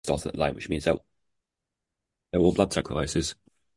starts at line, which means they're all blood sacrifices.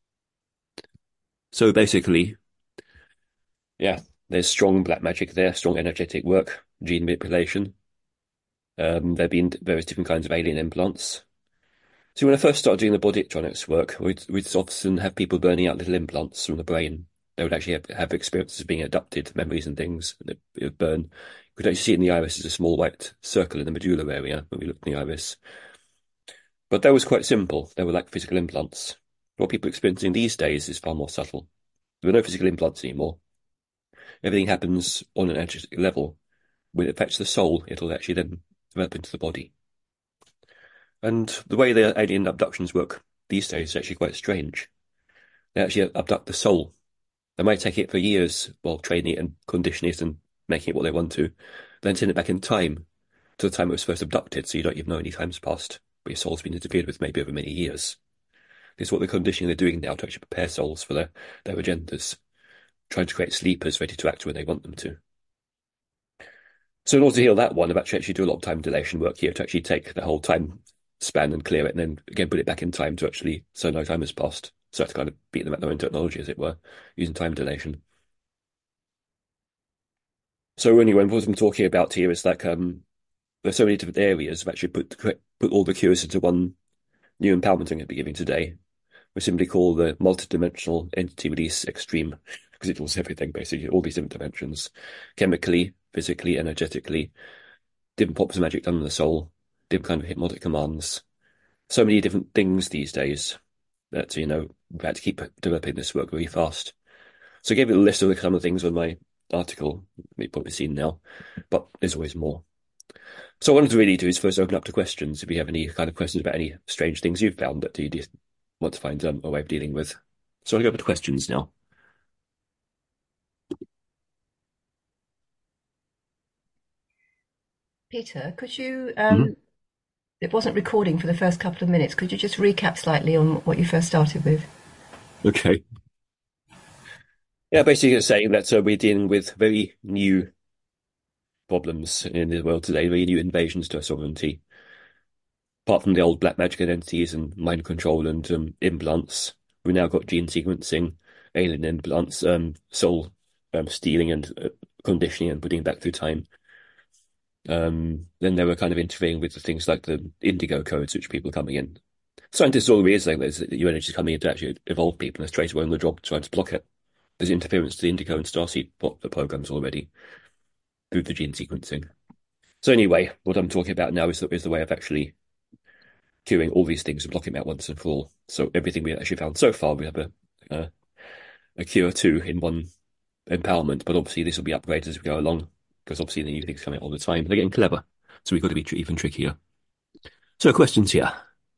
So basically, yeah, there's strong black magic there, strong energetic work, gene manipulation. There have been various different kinds of alien implants. So when I first started doing the body electronics work, we'd often have people burning out little implants from the brain. They would actually have experiences of being abducted, memories and things, and it would burn. You could actually see it in the iris as a small white circle in the medulla area when we looked in the iris. But that was quite simple. They were like physical implants. What people are experiencing these days is far more subtle. There are no physical implants anymore. Everything happens on an energetic level. When it affects the soul, it'll actually then develop into the body. And the way the alien abductions work these days is actually quite strange. They actually abduct the soul. They might take it for years while training it and conditioning it and making it what they want to, then send it back in time to the time it was first abducted, so you don't even know any time's passed, but your soul's been interfered with maybe over many years. This is what the conditioning they're doing now to actually prepare souls for their agendas, trying to create sleepers ready to act when they want them to. So in order to heal that one, I've actually do a lot of time dilation work here to actually take the whole time span and clear it, and then again put it back in time to actually so no time has passed. So I have to kind of beat them at their own technology, as it were, using time dilation. So anyway, what I'm talking about here is like there's so many different areas. I've actually put all the cures into one new empowerment I'm going to be giving today. We simply call the multidimensional entity release extreme because it does everything basically, all these different dimensions, chemically, physically, energetically, different pops of magic done on the soul, different kind of hypnotic commands. So many different things these days that, we had to keep developing this work really fast. So I gave it a list of some of the things on my article, you've probably seen now, but there's always more. So what I wanted to really do is first open up to questions. If you have any kind of questions about any strange things you've found that you just want to find a way of dealing with. So I'll go over to questions now. Peter, could you, Mhm. it wasn't recording for the first couple of minutes. Could you just recap slightly on what you first started with? Okay. Yeah, basically it's saying that we're dealing with very new problems in the world today, very new invasions to our sovereignty. Apart from the old black magic identities and mind control and implants, we've now got gene sequencing, alien implants, soul stealing and conditioning and putting it back through time. Then they were kind of interfering with the things like the indigo codes, which people are coming in. Scientists are always saying that new energy is coming in to actually evolve people and straight away on the job trying to block it. There's interference to the indigo and starseed programs already through the gene sequencing. So anyway, what I'm talking about now is the way of actually curing all these things and blocking them out once and for all. So everything we actually found so far, we have a, a cure to in one empowerment, but obviously this will be upgraded as we go along because obviously the new things come out all the time. They're getting clever, so we've got to be even trickier. So questions here.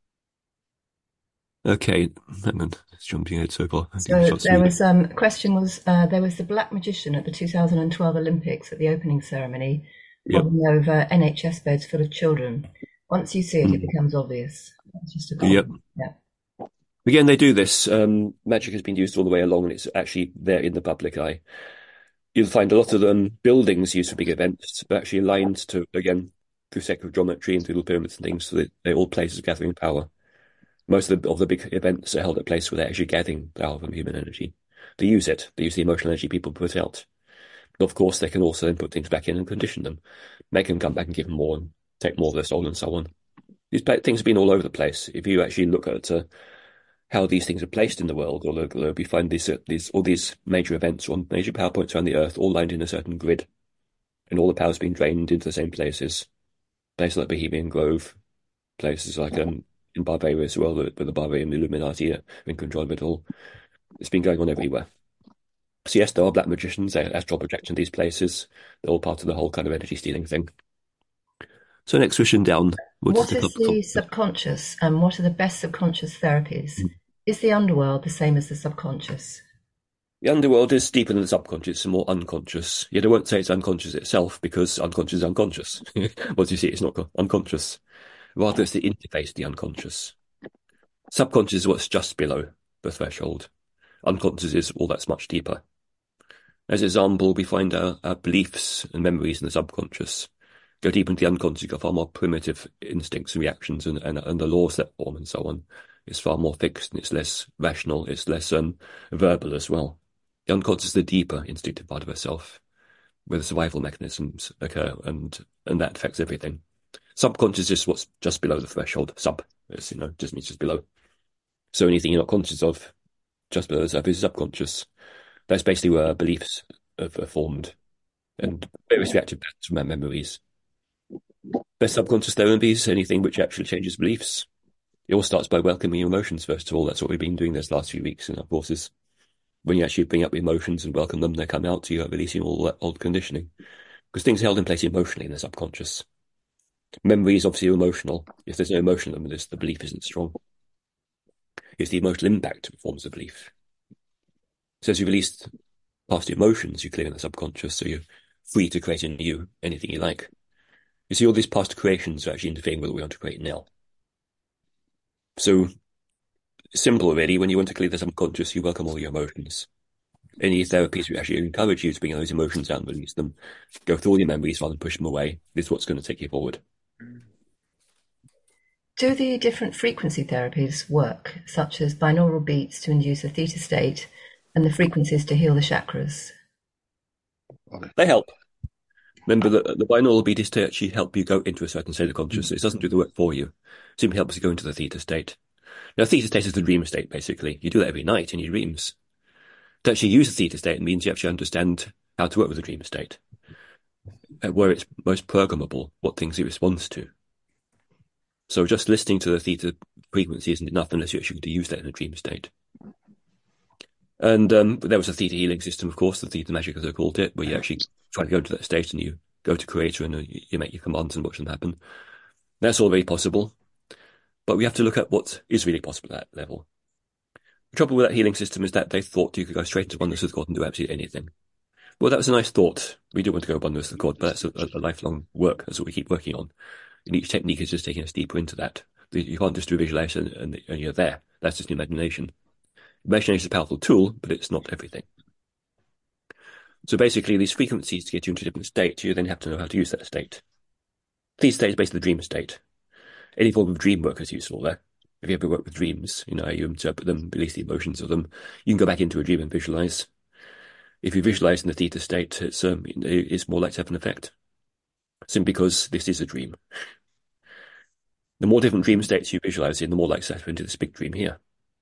Okay, hang on, it's jumping ahead so far. Give me a So shot to there read it. was a question was there was the Black Magician at the 2012 Olympics at the opening ceremony, Yep. holding over NHS beds full of children. Once you see it, it Mm. becomes obvious. That's just a Yep. comment. Yeah. Again, they do this. Magic has been used all the way along, and it's actually there in the public eye. You'll find a lot of buildings used for big events, but actually aligned to, again, through sacred geometry and through the pyramids and things, so that they're all places of gathering power. Most of the big events are held at places where they're actually gathering power from human energy. They use it. They use the emotional energy people put out. But of course, they can also then put things back in and condition them, make them come back and give them more and take more of their soul and so on. These things have been all over the place. If you actually look at how these things are placed in the world, or the globe, you find all these major events on major power points around the Earth, all lined in a certain grid, and all the power's being drained into the same places. Places like Bohemian Grove, places like in Bavaria as well, where the Bavarian Illuminati are in control of it all. It's been going on everywhere. So yes, there are black magicians, they're astral projection these places. They're all part of the whole kind of energy stealing thing. So next question down, what does What the is the subconscious and what are the best subconscious therapies? Is the underworld the same as the subconscious? The underworld is deeper than the subconscious and more unconscious. Yet I won't say it's unconscious itself because unconscious is unconscious. Once you see it, it's not unconscious. Rather, it's the interface to the unconscious. Subconscious is what's just below the threshold. Unconscious is all that's much deeper. As an example, we find our beliefs and memories in the subconscious. go deep into the unconscious, you've got far more primitive instincts and reactions, and the laws that form and so on. It's far more fixed and it's less rational, it's less verbal as well. The unconscious is the deeper instinctive part of herself, where the survival mechanisms occur, and that affects everything. Subconscious is what's just below the threshold. Sub, is, just means just below. So anything you're not conscious of, just below the surface, is subconscious. That's basically where beliefs are formed, and various reactive patterns from our memories. Best subconscious therapies, anything which actually changes beliefs. It all starts by welcoming your emotions, first of all. That's what we've been doing this last few weeks in our courses. When you actually bring up emotions and welcome them, they come out to you, releasing all that old conditioning. Because things are held in place emotionally in the subconscious. Memory is obviously emotional. If there's no emotion in them, the belief isn't strong. It's the emotional impact that forms the belief. So as you release past emotions, you clear in the subconscious, so you're free to create anew anything you like. You see, all these past creations are actually interfering with what we want to create now. So simple, really. When you want to clear the subconscious, you welcome all your emotions. Any therapies will actually encourage you to bring those emotions out and release them. Go through all your memories rather than push them away. This is what's going to take you forward. Do the different frequency therapies work, such as binaural beats to induce a theta state and the frequencies to heal the chakras? They help. Remember that the binaural beat is to actually help you go into a certain state of consciousness. It doesn't do the work for you. It simply helps you go into the theta state. Now, theta state is the dream state, basically. You do that every night in your dreams. To actually use the theta state means you actually understand how to work with the dream state, where it's most programmable, what things it responds to. So just listening to the theta frequency isn't enough unless you're actually going to use that in a dream state. And there was a theta healing system, of course, the theta magic, as I called it, where you actually try to go into that state and you go to Creator and you make your commands and watch them happen. That's all very possible, but we have to look at what is really possible at that level. The trouble with that healing system is that they thought you could go straight into oneness with God and do absolutely anything. Well, that was a nice thought. We do want to go oneness with God, but that's a lifelong work. That's what we keep working on. And each technique is just taking us deeper into that. You can't just do visualization and you're there. That's just imagination. Imagination is a powerful tool, but it's not everything. So basically, these frequencies to get you into a different state, you then have to know how to use that state. Theta state is basically the dream state. Any form of dream work is useful there. If you ever work with dreams, how you interpret them, release the emotions of them, you can go back into a dream and visualize. If you visualize in the theta state, it's more likely to have an effect. Simply because this is a dream. The more different dream states you visualize in, the more likely to step into this big dream here.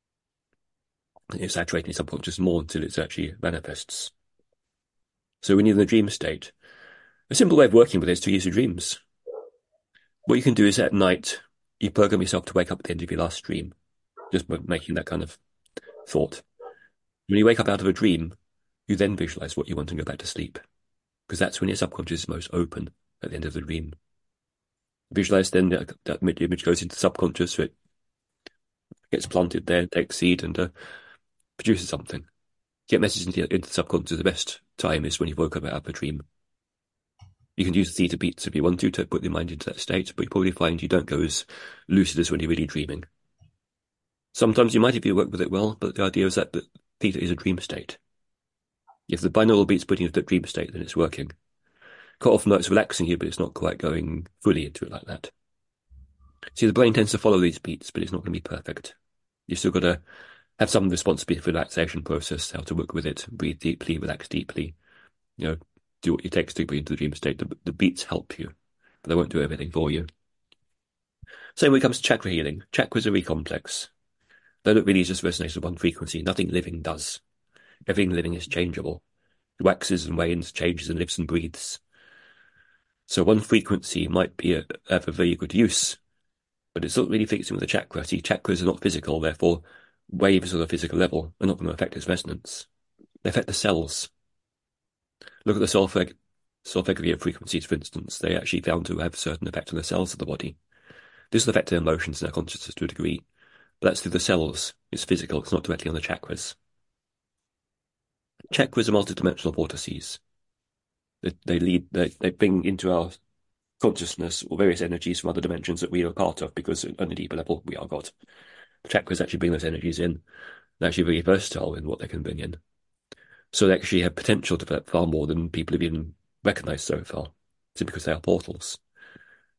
It's saturating your subconscious more until it actually manifests. So when you're in the dream state, a simple way of working with it is to use your dreams. What you can do is at night, you program yourself to wake up at the end of your last dream, just by making that kind of thought. When you wake up out of a dream, you then visualize what you want and go back to sleep, because that's when your subconscious is most open at the end of the dream. Visualize then that image goes into the subconscious, so it gets planted there, takes seed, and produces something. Get messages into the subconscious. The best time is when you woke up out of a dream. You can use the theta beats if you want to put your mind into that state, but you probably find you don't go as lucid as when you're really dreaming. Sometimes you might if you work with it well, but the idea is that the theta is a dream state. If the binaural beat's putting you into that dream state, then it's working. Quite often, it's relaxing you, but it's not quite going fully into it like that. See, the brain tends to follow these beats, but it's not going to be perfect. You've still got to have some responsibility for the relaxation process, how to work with it, breathe deeply, relax deeply, do what it takes to bring into the dream state. The beats help you, but they won't do everything for you. Same when it comes to chakra healing. Chakras are really complex. They don't really just resonate with one frequency. Nothing living does. Everything living is changeable. It waxes and wanes, changes and lives and breathes. So one frequency might be have a very good use, but it's not really fixing with the chakra. See, chakras are not physical, therefore waves on a physical level are not going to affect its resonance. They affect the cells. Look at the solfeggio frequencies, for instance. They actually found to have a certain effect on the cells of the body. This will affect their emotions and their consciousness to a degree, but that's through the cells. It's physical, it's not directly on the chakras. Chakras are multidimensional vortices. They bring into our consciousness or various energies from other dimensions that we are part of, because on a deeper level we are God. The chakras actually bring those energies in. They're actually very versatile in what they can bring in. So they actually have potential to develop far more than people have even recognized so far, simply because they are portals.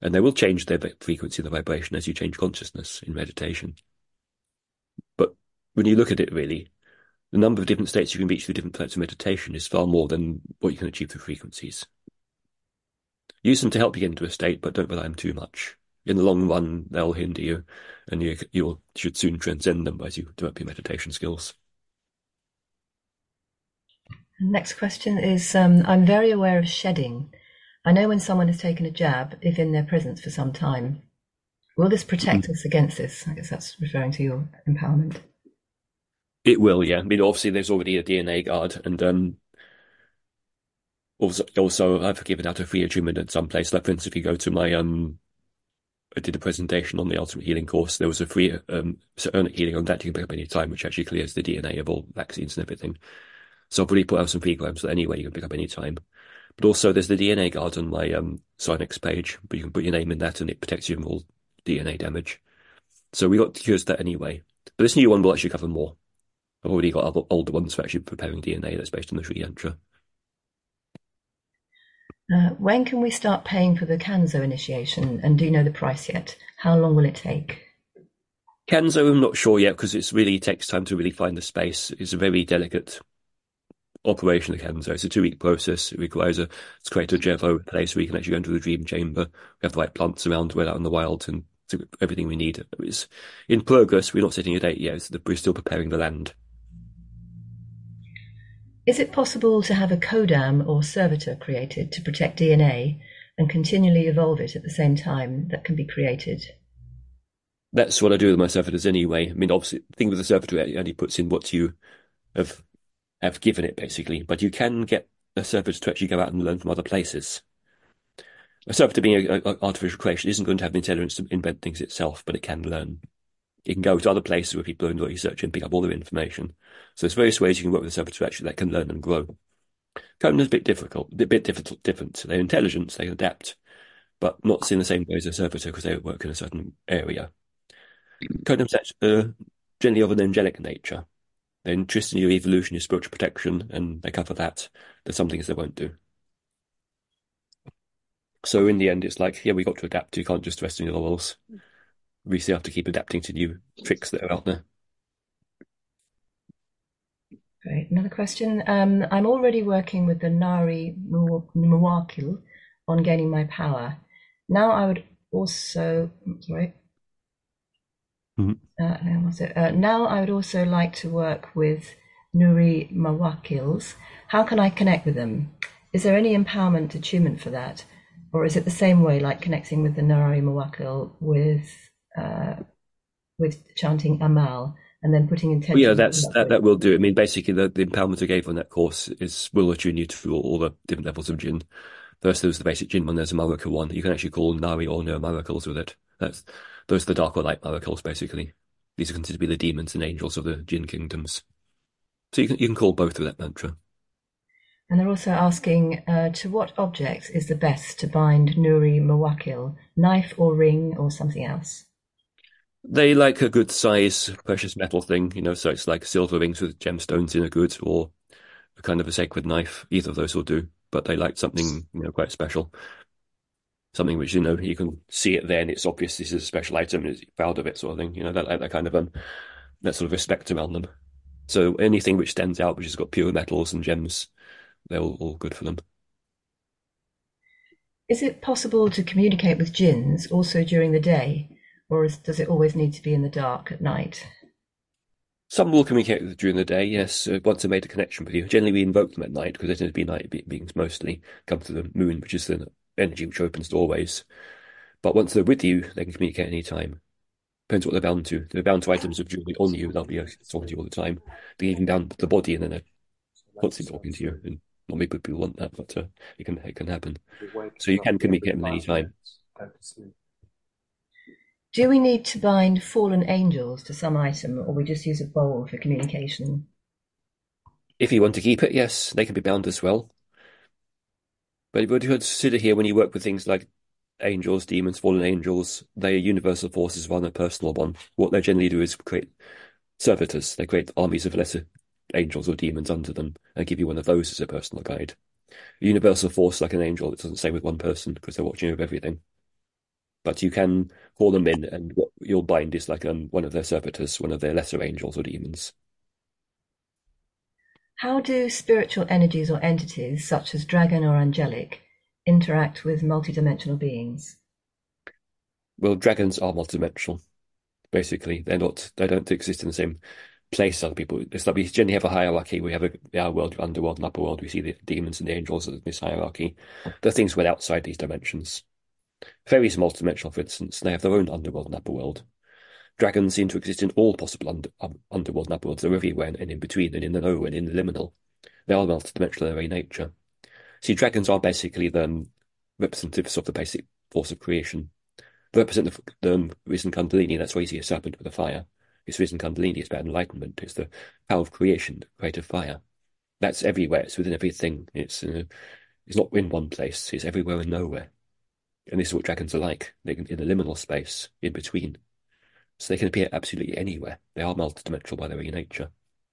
And they will change their frequency, the vibration, as you change consciousness in meditation. But when you look at it, really, the number of different states you can reach through different types of meditation is far more than what you can achieve through frequencies. Use them to help you get into a state, but don't rely on them too much. In the long run, they'll hinder you, and you should soon transcend them as you develop your meditation skills. Next question is, I'm very aware of shedding. I know when someone has taken a jab, if in their presence for some time. Will this protect us against this? I guess that's referring to your empowerment. It will, yeah. I mean, obviously, there's already a DNA guard, and also I've given out a free attunement at some place. Like, for instance, if you go to my I did a presentation on the Ultimate Healing course. There was a free Psionic healing on that you can pick up any time, which actually clears the DNA of all vaccines and everything. So I've already put out some programs that anyway you can pick up any time. But also there's the DNA guard on my Psionics page, but you can put your name in that and it protects you from all DNA damage. So we got cures that anyway. But this new one will actually cover more. I've already got other older ones for actually preparing DNA that's based on the Sri Yantra. When can we start paying for the Kanzo initiation, and do you know the price yet? How long will it take? Kanzo, I'm not sure yet because it really takes time to really find the space. It's a very delicate operation, the Kanzo. It's a 2-week process. It requires to create a Jevo place where you can actually go into the dream chamber. We have the right plants around, we're out in the wild, and everything we need. It's in progress. We're not setting a date yet. We're still preparing the land. Is it possible to have a codam or servitor created to protect DNA and continually evolve it at the same time that can be created? That's what I do with my servitors anyway. I mean, obviously, the thing with the servitor, it only puts in what you have given it, basically. But you can get a servitor to actually go out and learn from other places. A servitor being an artificial creation isn't going to have the intelligence to invent things itself, but it can learn. It can go to other places where people are doing research and pick up all their information. So there's various ways you can work with a servitor actually that can learn and grow. Codam is a bit different. They're intelligent, they adapt, but not in the same way as a servitor because they work in a certain area. Codam's generally of an angelic nature. They're interested in your evolution, your spiritual protection, and they cover that. There's some things they won't do. So in the end, it's like, yeah, we got to adapt. You can't just rest on your laurels. We still have to keep adapting to new tricks that are out there. Great. Another question. I'm already working with the Nari Muwakil on gaining my power. Now I would also, now I would also like to work with Nuri Mawakils. How can I connect with them? Is there any empowerment attunement for that? Or is it the same way, like connecting with the Nari Mawakil with chanting Amal and then putting intention? Yeah, that will do. I mean, basically, the empowerment I gave on that course will attune you to all the different levels of Jinn. First, there's the basic Jinn one. There's a Maracle one. You can actually call Nari or no miracles with it. Those are the dark or light miracles, basically. These are considered to be the demons and angels of the Jinn kingdoms. So you can call both with that mantra. And they're also asking, to what objects is the best to bind Nuri Mawakil? Knife or ring or something else? They like a good size precious metal thing, so it's like silver rings with gemstones in a good, or a kind of a sacred knife. Either of those will do, but they like something, quite special. Something which, you can see it there and it's obvious this is a special item and you're proud of it sort of thing, that kind of, that sort of respect around them. So anything which stands out, which has got pure metals and gems, they're all good for them. Is it possible to communicate with jinns also during the day? Or does it always need to be in the dark at night? Some will communicate during the day, yes, once they've made a connection with you. Generally, we invoke them at night because they tend to be night beings mostly, come to the moon, which is the energy which opens doorways. But once they're with you, they can communicate any time. Depends what they're bound to. If they're bound to items of jewelry on you, they'll be talking to you all the time. They even bound to the body and then they're constantly talking to you. And not many people want that, but it can happen. So you can communicate them at any time. Do we need to bind fallen angels to some item, or we just use a bowl for communication? If you want to keep it, yes, they can be bound as well. But you consider here when you work with things like angels, demons, fallen angels, they are universal forces rather than a personal one. What they generally do is create servitors. They create armies of lesser angels or demons under them and give you one of those as a personal guide. A universal force like an angel, it doesn't stay with one person because they're watching over everything. But you can call them in, and what you'll bind is like one of their servitors, one of their lesser angels or demons. How do spiritual energies or entities, such as dragon or angelic, interact with multidimensional beings? Well, dragons are multidimensional. Basically, they don't exist in the same place as other people. It's like we generally have a hierarchy. We have our world, underworld, and upper world. We see the demons and the angels as this hierarchy. There are things well outside these dimensions. Fairies are multidimensional, for instance. They have their own underworld and upper world. Dragons seem to exist in all possible underworld and upperworlds. They're everywhere and in between and in the know and in the liminal. They are multidimensional in their very nature. See, dragons are basically the representatives of the basic force of creation. They represent the risen Kundalini. That's why you see a serpent with a fire. It's risen Kundalini. It's about enlightenment. It's the power of creation, the creative fire. That's everywhere. It's within everything. It's not in one place. It's everywhere and nowhere. And this is what dragons are like. They're in the liminal space, in between. So they can appear absolutely anywhere. They are multidimensional by their very nature.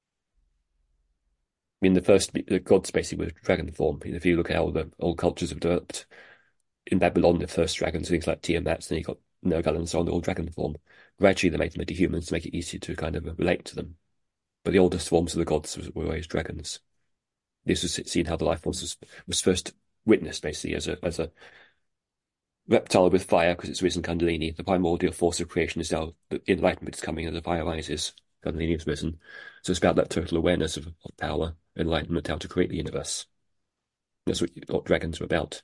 I mean, the gods basically were dragon form. If you look at how the old cultures have developed, in Babylon, the first dragons, things like Tiamat, then you got Nergal and so on, they're all dragon form. Gradually, they made them into humans to make it easier to kind of relate to them. But the oldest forms of the gods were always dragons. This was seen how the life force was first witnessed, basically, as a reptile with fire, because it's risen Kundalini. The primordial force of creation is how the enlightenment is coming and the fire rises. Kundalini is risen. So it's about that total awareness of power, enlightenment, how to create the universe. That's what dragons are about.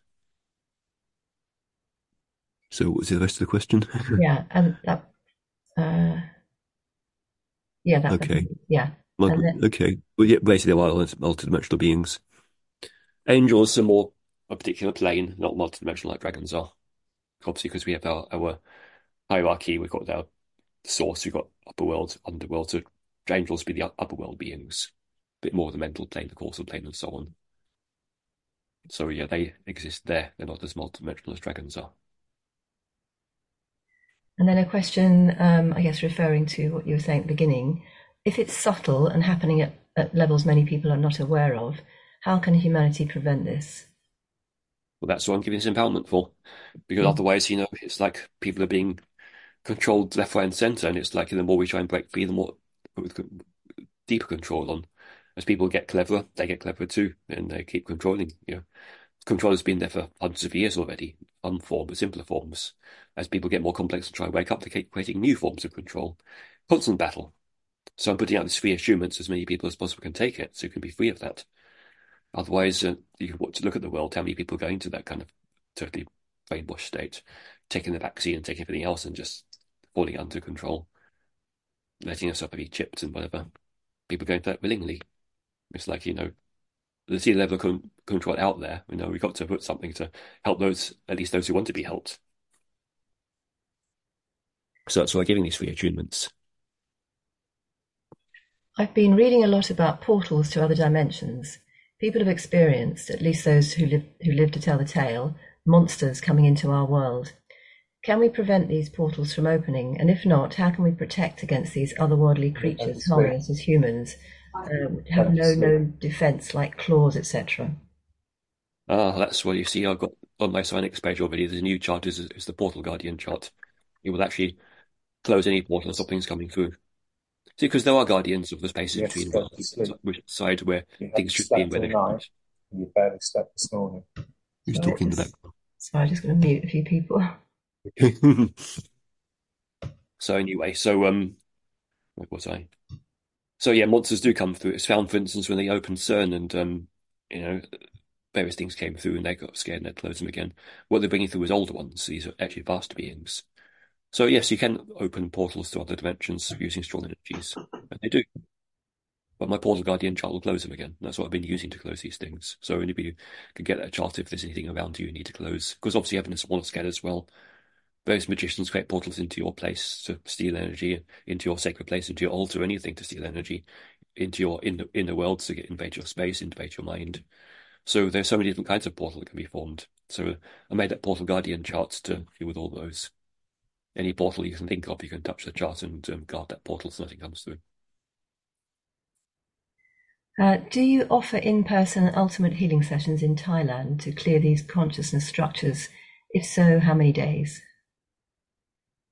So what was the rest of the question? Yeah, and that, yeah, that, Okay. yeah. And then, Okay. Well, yeah, basically, they're multidimensional beings. Angels are more a particular plane, not multidimensional like dragons are. Obviously, because we have our hierarchy, we've got our source, we've got upper world, underworld. So angels be the upper world beings, a bit more of the mental plane, the causal plane, and so on. So yeah, they exist there. They're not as multidimensional as dragons are. and then a question, I guess, referring to what you were saying at the beginning. If it's subtle and happening at levels many people are not aware of, how can humanity prevent this? Well, that's what I'm giving this empowerment for, because Mm. otherwise, it's like people are being controlled left, right, and center, and it's like the more we try and break free, the more deeper control on. As people get cleverer, they get cleverer too, and they keep controlling. Control has been there for hundreds of years already, but simpler forms. As people get more complex and try and wake up, they keep creating new forms of control. Constant battle. So I'm putting out this free assurance so as many people as possible can take it, so you can be free of that. Otherwise, you can watch, look at the world, how many people go into that kind of totally brainwashed state, taking the vaccine and taking everything else and just falling under control, letting yourself be chipped and whatever. People go into that willingly. It's like, the sea level of control out there. We've got to put something to help those, at least those who want to be helped. So that's why I'm giving these free attunements. I've been reading a lot about portals to other dimensions. People have experienced, at least those who live to tell the tale, monsters coming into our world. Can we prevent these portals from opening? And if not, how can we protect against these otherworldly creatures harming us as humans, have no known defense like claws, etc.? That's what you see. I've got on my Signix page already. There's a new chart, is the Portal Guardian chart. It will actually close any portal and stop things coming through. See, because there are guardians of the spaces between worlds, which side where things should be and where they shouldn't. You barely slept this morning. Who's talking in the Sorry, I'm just going to mute a few people. background? So anyway, where was I? So yeah, monsters do come through. It's found, for instance, when they opened CERN and you know, various things came through and they got scared and they closed them again. What they're bringing through is older ones. These are actually vast beings. So yes, you can open portals to other dimensions using strong energies, and they do. But my Portal Guardian chart will close them again. That's what I've been using to close these things. So anybody can get that chart if there's anything around you need to close. Because obviously having a smaller scale as well, various magicians create portals into your place to steal energy, into your sacred place, into your altar, anything to steal energy, into your inner world to invade your space, invade your mind. So there's so many different kinds of portal that can be formed. So I made that Portal Guardian chart to deal with all those. Any portal you can think of, you can touch the chart and guard that portal so nothing comes through. Do you offer in-person ultimate healing sessions in Thailand to clear these consciousness structures? If so, how many days?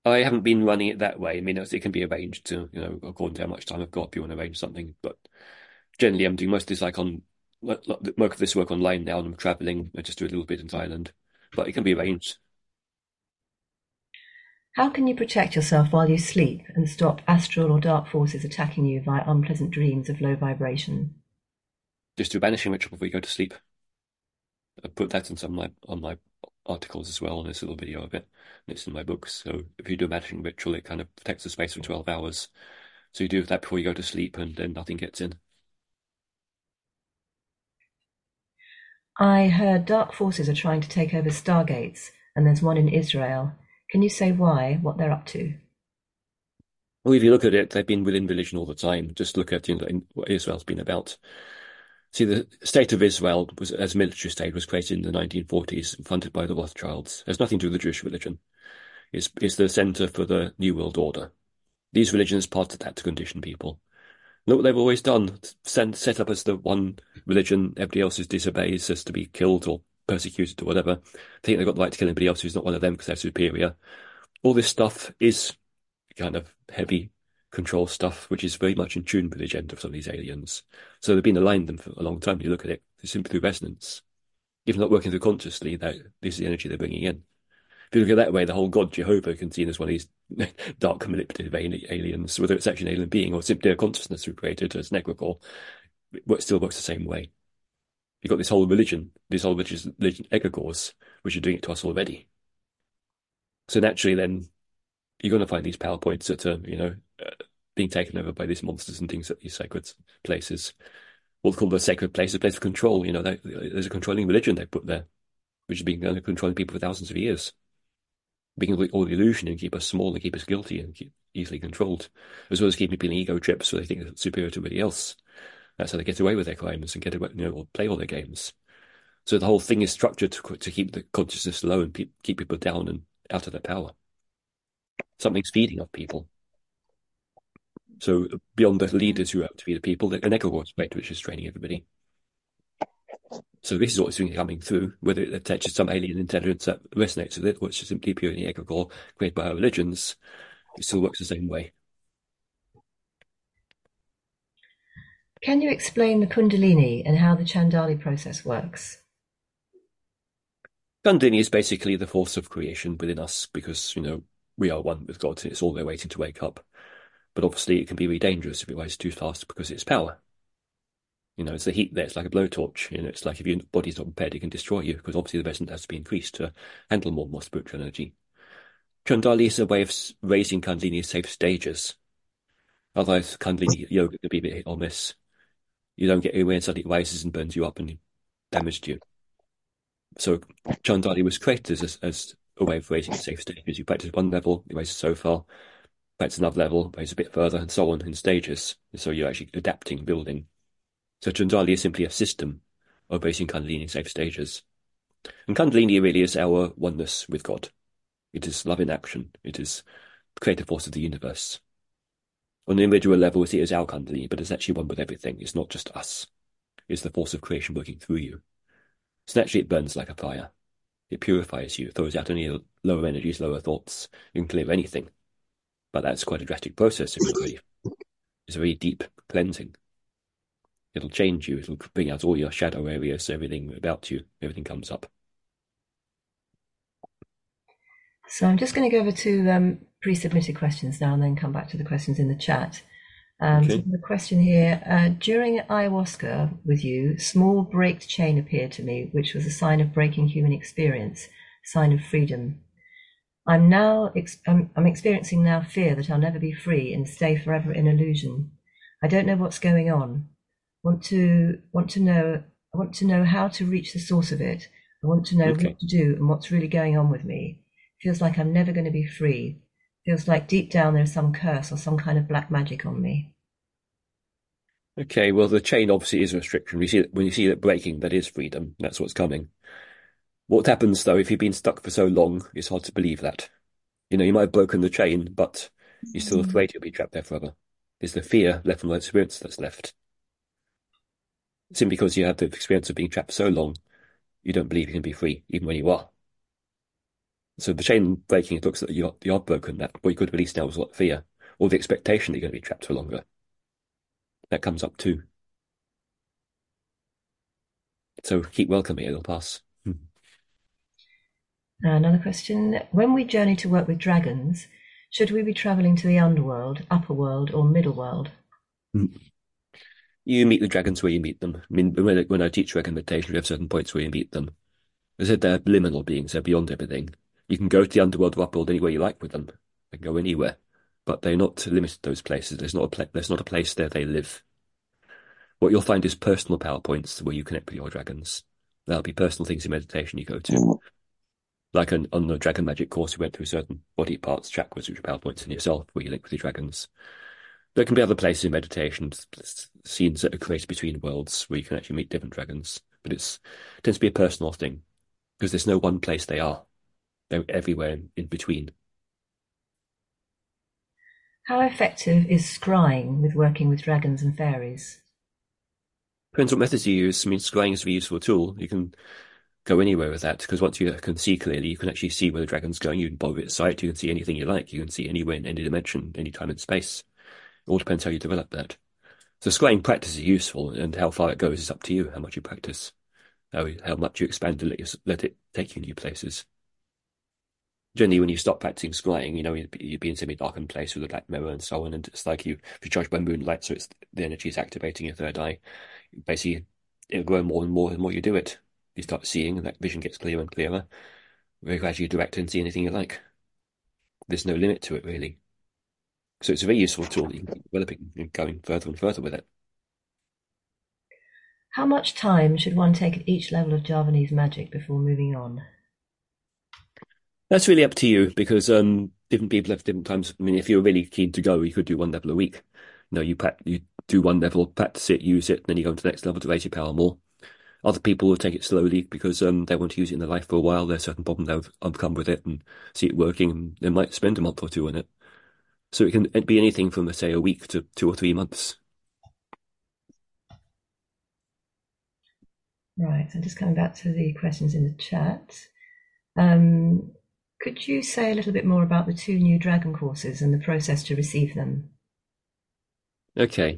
I haven't been running it that way. I mean, it can be arranged to, according to how much time I've got, if you want to arrange something. But generally, I'm doing most of this most of this work online now, and I'm traveling. I just do a little bit in Thailand, but it can be arranged. How can you protect yourself while you sleep and stop astral or dark forces attacking you via unpleasant dreams of low vibration? Just do a banishing ritual before you go to sleep. I put that in some of my articles as well, and there's a little video of it. And it's in my books. So if you do a banishing ritual, it kind of protects the space for 12 hours. So you do that before you go to sleep, and then nothing gets in. I heard dark forces are trying to take over stargates, and there's one in Israel. Can you say why, what they're up to? Well, if you look at it, they've been within religion all the time. Just look at what Israel's been about. See, the state of Israel was, as a military state, was created in the 1940s, funded by the Rothschilds. It has nothing to do with the Jewish religion. It's the center for the New World Order. These religions part of that to condition people. Look what they've always done: set up as the one religion everybody else is disobeys, as to be killed or persecuted or whatever. They think they've got the right to kill anybody else who's not one of them because they're superior. All this stuff is kind of heavy control stuff, which is very much in tune with the agenda of some of these aliens. So they've been aligned them for a long time. You look at it, it's simply through resonance. Even not working through consciously, that this is the energy they're bringing in. If you look at it that way, the whole God Jehovah can be seen as one of these dark manipulative aliens, whether it's actually an alien being or simply a consciousness who created as an egregore, it still works the same way. You've got this whole religion, religion egregores, which are doing it to us already. So naturally, then you're going to find these PowerPoints that are, being taken over by these monsters and things at these sacred places. What's called a sacred place, a place of control. There's a controlling religion they put there, which has been controlling people for thousands of years, being all the illusion and keep us small and keep us guilty and keep easily controlled, as well as keeping people in ego trips so they think they're superior to everybody else. That's how they get away with their crimes and get away, or play all their games. So the whole thing is structured to keep the consciousness low and keep people down and out of their power. Something's feeding off people. So beyond the leaders who are out to be the people, an egregore state which is training everybody. So this is what's been coming through, whether it attaches some alien intelligence that resonates with it, which is simply purely egregore created by our religions, it still works the same way. Can you explain the Kundalini and how the Chandali process works? Kundalini is basically the force of creation within us because, we are one with God and it's all there waiting to wake up. But obviously it can be really dangerous if it rises too fast because it's power. It's the heat there. It's like a blowtorch. It's like if your body's not prepared, it can destroy you because obviously the resonance has to be increased to handle more spiritual energy. Chandali is a way of raising Kundalini safe stages. Otherwise, Kundalini yoga could be a bit hit or miss. You don't get anywhere and suddenly it rises and burns you up and damaged you. So Chandali was created as a way of raising safe stages. You practice one level, it raises so far. Practice another level, raise a bit further, and so on in stages. So you're actually adapting, building. So Chandali is simply a system of raising Kundalini safe stages. And Kundalini really is our oneness with God. It is love in action. It is the creative force of the universe. On the individual level, we see it as our Kundalini, but it's actually one with everything. It's not just us. It's the force of creation working through you. So naturally, it burns like a fire. It purifies you, throws out any lower energies, lower thoughts. You can clear anything. But that's quite a drastic process if you're ready. It's a very deep cleansing. It'll change you. It'll bring out all your shadow areas, everything about you. Everything comes up. So I'm just going to go over to pre-submitted questions now and then come back to the questions in the chat. Okay. So the question here, during ayahuasca with you, small braked chain appeared to me, which was a sign of breaking human experience, sign of freedom. I'm experiencing now fear that I'll never be free and stay forever in illusion. I don't know what's going on. I want to know how to reach the source of it. I want to know what to do and what's really going on with me. Feels like I'm never going to be free. Feels like deep down there's some curse or some kind of black magic on me. Okay, well, the chain obviously is a restriction. When you see it breaking, that is freedom. That's what's coming. What happens, though, if you've been stuck for so long, it's hard to believe that. You might have broken the chain, but you're still afraid you'll be trapped there forever. There's the fear left from the experience that's left. Simply because you have the experience of being trapped for so long, you don't believe you can be free, even when you are. So the chain breaking, it looks like you are broken. That what you could release now is what fear, or the expectation that you're going to be trapped for longer. That comes up too. So keep welcoming it; it'll pass. Another question. When we journey to work with dragons, should we be travelling to the underworld, upper world, or middle world? You meet the dragons where you meet them. I mean, when I teach dragon meditation, we have certain points where you meet them. I said they're liminal beings; they're beyond everything. You can go to the underworld or upworld anywhere you like with them. They can go anywhere, but they're not limited to those places. There's not a place there they live. What you'll find is personal power points where you connect with your dragons. There'll be personal things in meditation you go to. Like on the dragon magic course, we went through certain body parts, chakras, which are power points in yourself, where you link with your dragons. There can be other places in meditation, scenes that are created between worlds where you can actually meet different dragons. But it tends to be a personal thing because there's no one place they are. They're everywhere in between. How effective is scrying with working with dragons and fairies? Depends what methods you use. I mean, scrying is a very useful tool. You can go anywhere with that because once you can see clearly, you can actually see where the dragon's going. You can follow its sight. You can see anything you like. You can see anywhere in any dimension, any time and space. It all depends how you develop that. So scrying practice is useful, and how far it goes is up to you. How much you practice, how much you expand to let it take you new places. Generally, when you stop practicing scrying, you'd be in semi-darkened place with a black mirror and so on, and it's like if you charge by moonlight, so it's the energy is activating your third eye. Basically, it'll grow more and more the more you do it. You start seeing, and that vision gets clearer and clearer. Very gradually, you direct and see anything you like. There's no limit to it, really. So it's a very useful tool that you can keep developing and going further and further with it. How much time should one take at each level of Javanese magic before moving on? That's really up to you because different people have different times. I mean, if you're really keen to go, you could do one level a week. You do one level, practice it, use it, and then you go on to the next level to raise your power more. Other people will take it slowly because they want to use it in their life for a while. There's certain problems they've overcome with it and see it working, and they might spend a month or two on it. So it can be anything from, let's say, a week to 2 or 3 months. Right, so just coming back to the questions in the chat. Could you say a little bit more about the two new dragon courses and the process to receive them? Okay.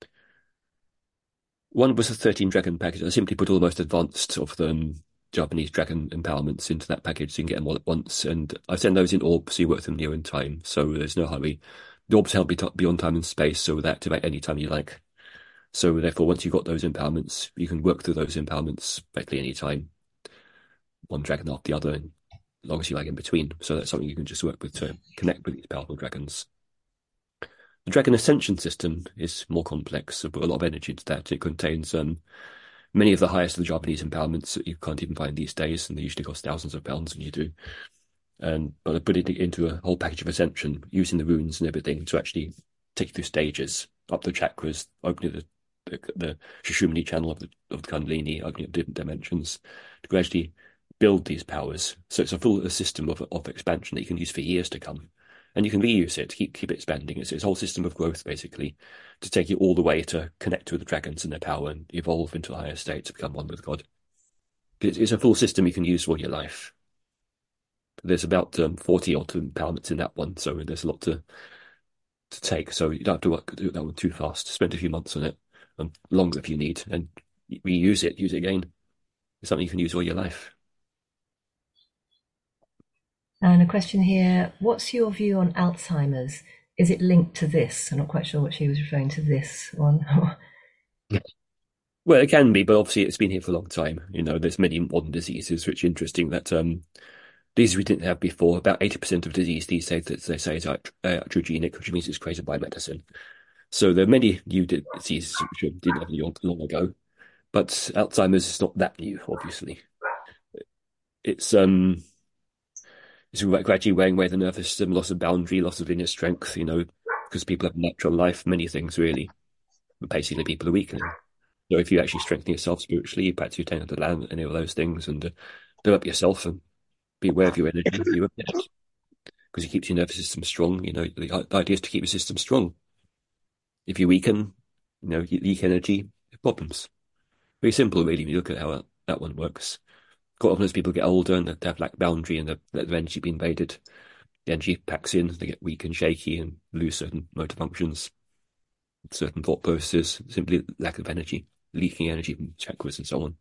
One was a 13 dragon package. I simply put all the most advanced of the Japanese dragon empowerments into that package so you can get them all at once. And I send those in orbs so you work them near in time. So there's no hurry. The orbs help you beyond time and space, so they activate any time you like. So therefore, once you've got those empowerments, you can work through those empowerments basically any time, one dragon after the other, and as long as you like in between. So that's something you can just work with to connect with these powerful dragons. The Dragon Ascension system is more complex, so put a lot of energy into that. It contains many of the highest of the Japanese empowerments that you can't even find these days, and they usually cost thousands of pounds when you do. But I put it into a whole package of Ascension, using the runes and everything to actually take you through stages, up the chakras, opening the Shushumni channel of the Kundalini, opening up different dimensions to gradually build these powers. So it's a full system of expansion that you can use for years to come. And you can reuse it to keep expanding. It's a whole system of growth, basically, to take you all the way to connect with the dragons and their power and evolve into a higher state to become one with God. It's a full system you can use for your life. There's about 40 odd empowerments in that one, so there's a lot to take. So you don't have to do that one too fast. Spend a few months on it, and longer if you need, and reuse it, use it again. It's something you can use all your life. And a question here, what's your view on Alzheimer's? Is it linked to this? I'm not quite sure what she was referring to this one. Well, it can be, but obviously it's been here for a long time. There's many modern diseases, which is interesting that diseases we didn't have before. About 80% of disease these days that they say is iatrogenic, which means it's created by medicine. So there are many new diseases which we didn't have long ago, but Alzheimer's is not that new, obviously. It's gradually wearing away the nervous system, loss of boundary, loss of inner strength, because people have a natural life, many things really. But basically people are weakening. So if you actually strengthen yourself spiritually, you practice your 10 of the land, any of those things, and develop yourself and be aware of your energy, you will get it. Because it keeps your nervous system strong. The idea is to keep your system strong. If you weaken, you leak energy, problems. Very simple, really, when you look at how that one works. Quite often as people get older and they have lack boundary and their energy be invaded, the energy packs in, they get weak and shaky and lose certain motor functions, certain thought processes, simply lack of energy, leaking energy from chakras and so on.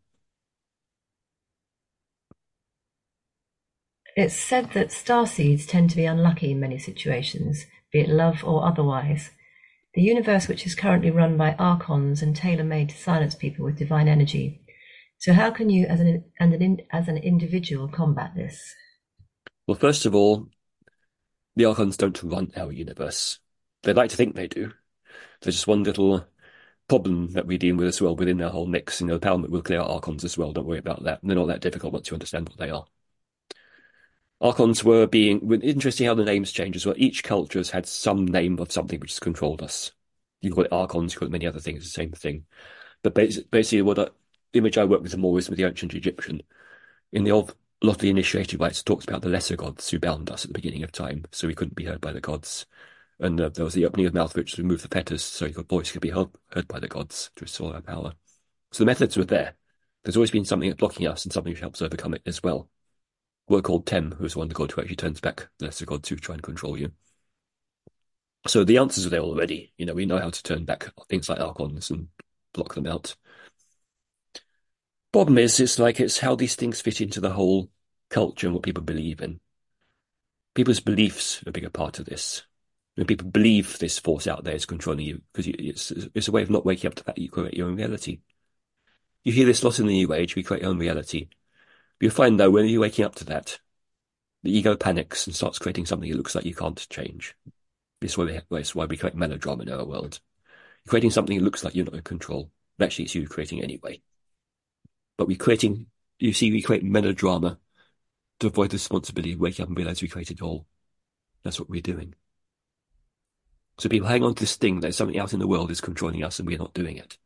It's said that starseeds tend to be unlucky in many situations, be it love or otherwise. The universe, which is currently run by archons and tailor-made to silence people with divine energy. So how can you, as an individual, combat this? Well, first of all, the archons don't run our universe. They like to think they do. There's just one little problem that we deal with as well within our whole mix. The Parliament will clear out archons as well. Don't worry about that. They're not that difficult once you understand what they are. Archons were interesting how the names change as well. Each culture has had some name of something which has controlled us. You call it archons, you call it many other things, the same thing. But basically, the image I work with more is with the ancient Egyptian. A lot of the initiated rites talks about the lesser gods who bound us at the beginning of time, so we couldn't be heard by the gods. And there was the opening of mouth which removed the fetters, so your voice could be heard by the gods to restore our power. So the methods were there. There's always been something blocking us and something which helps overcome it as well. We're called Tem, who's one of the gods who actually turns back the lesser gods who try and control you. So the answers are there already. We know how to turn back things like archons and block them out. Problem is, it's how these things fit into the whole culture and what people believe in. People's beliefs are a bigger part of this. When people believe this force out there is controlling you, because it's a way of not waking up to the fact that you create your own reality. You hear this a lot in the New Age, we create our own reality. You'll find, though, when you're waking up to that, the ego panics and starts creating something that looks like you can't change. This is why we create melodrama in our world. You're creating something that looks like you're not in control, but actually it's you creating anyway. But we create melodrama to avoid the responsibility of waking up and realize we created it all. That's what we're doing. So people hang on to this thing that something out in the world is controlling us and we're not doing it.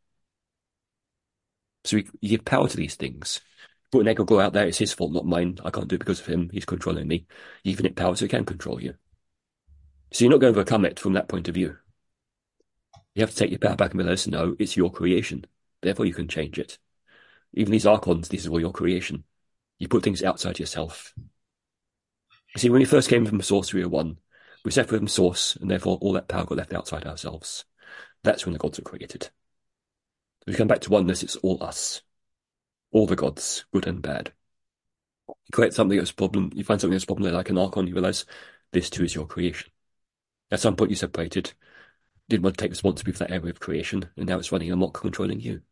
So you give power to these things. Put an egg or go out there, it's his fault, not mine. I can't do it because of him. He's controlling me. You've given it power so it can control you. So you're not going to overcome it from that point of view. You have to take your power back and realize, no, it's your creation. Therefore you can change it. Even these archons, this is all your creation. You put things outside yourself. You see, when we first came from Source 301, we separated from Source, and therefore all that power got left outside ourselves. That's when the gods were created. If we come back to oneness, it's all us. All the gods, good and bad. You create something that's a problem, you find something that's a problem like an archon, you realize this too is your creation. At some point you separated, didn't want to take responsibility for that area of creation, and now it's running amok, controlling you.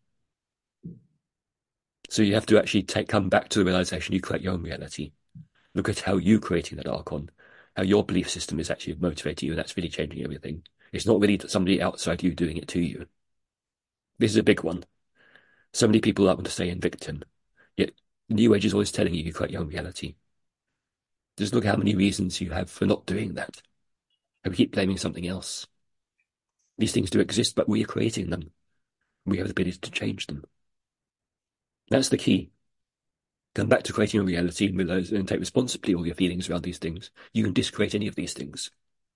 So you have to actually come back to the realization you create your own reality. Look at how you creating that archon, how your belief system is actually motivating you, and that's really changing everything. It's not really somebody outside you doing it to you. This is a big one. So many people want to stay in victim, yet the New Age is always telling you create your own reality. Just look at how many reasons you have for not doing that. And we keep blaming something else. These things do exist, but we are creating them. We have the ability to change them. That's the key. Come back to creating a reality and realize and take responsibility all your feelings around these things. You can discreate any of these things.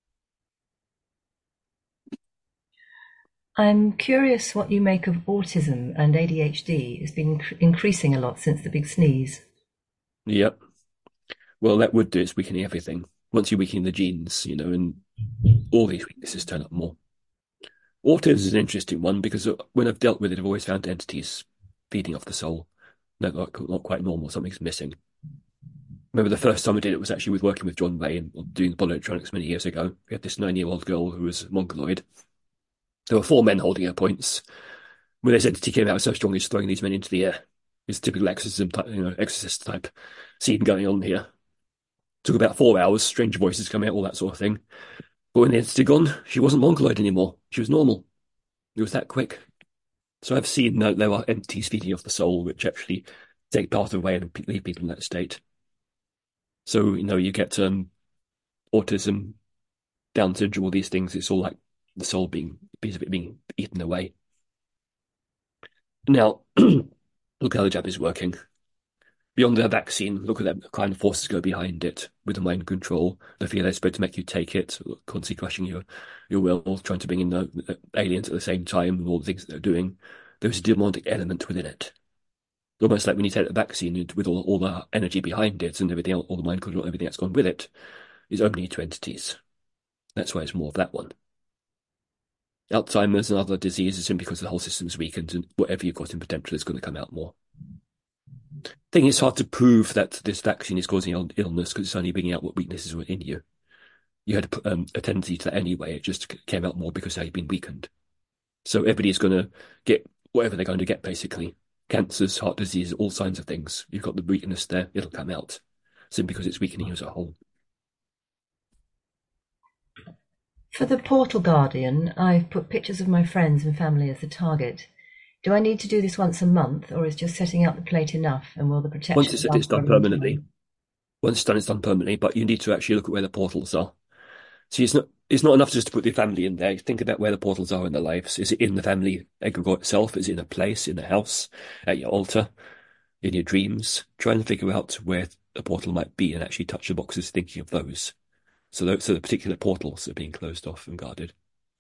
I'm curious what you make of autism and ADHD. It's been increasing a lot since the big sneeze. Yep. Well, that would do. It's weakening everything. Once you weaken the genes, and all these weaknesses turn up more. Autism is an interesting one because when I've dealt with it, I've always found entities feeding off the soul. Not quite normal. Something's missing. Remember the first time I did it was actually working with John Ray and doing the electronics many years ago. We had this 9-year-old girl who was mongoloid. There were 4 men holding her points. When this entity came out so strong, he's throwing these men into the air. It's typical exorcism type, exorcist type scene going on here. Took about 4 hours, strange voices coming out, all that sort of thing. But when the entity gone, she wasn't mongoloid anymore. She was normal. It was that quick. So I've seen that there are entities feeding off the soul, which actually take part away and leave people in that state. So, you get autism, Down syndrome, all these things. It's all like the soul being, a piece of it being eaten away. Now, look how the jab is working. Beyond the vaccine, look at the kind of forces go behind it with the mind control, the fear they're supposed to make you take it, constantly crushing your will, trying to bring in the aliens at the same time, and all the things that they're doing. There's a demonic element within it. Almost like when you take the vaccine with all the energy behind it and everything, all the mind control, everything that's gone with it, is only to entities. That's why it's more of that one. Alzheimer's and other diseases simply because the whole system's weakened and whatever you've got in potential is going to come out more. I think it's hard to prove that this vaccine is causing illness because it's only bringing out what weaknesses were in you. You had a tendency to that anyway. It just came out more because now you've been weakened. So everybody's going to get whatever they're going to get, basically. Cancers, heart disease, all kinds of things. You've got the weakness there, it'll come out. Simply because it's weakening you as a whole. For the Portal Guardian, I've put pictures of my friends and family as the target. Do I need to do this once a month, or is just setting up the plate enough, and will the Once protection it's, last it's for done a long permanently. time? Once it's done, it's done permanently, but you need to actually look at where the portals are. See, it's not enough just to put the family in there. Think about where the portals are in their lives. Is it in the family egregore itself? Is it in a place, in a house, at your altar, in your dreams? Try and figure out where a portal might be and actually touch the boxes thinking of those. So the particular portals are being closed off and guarded.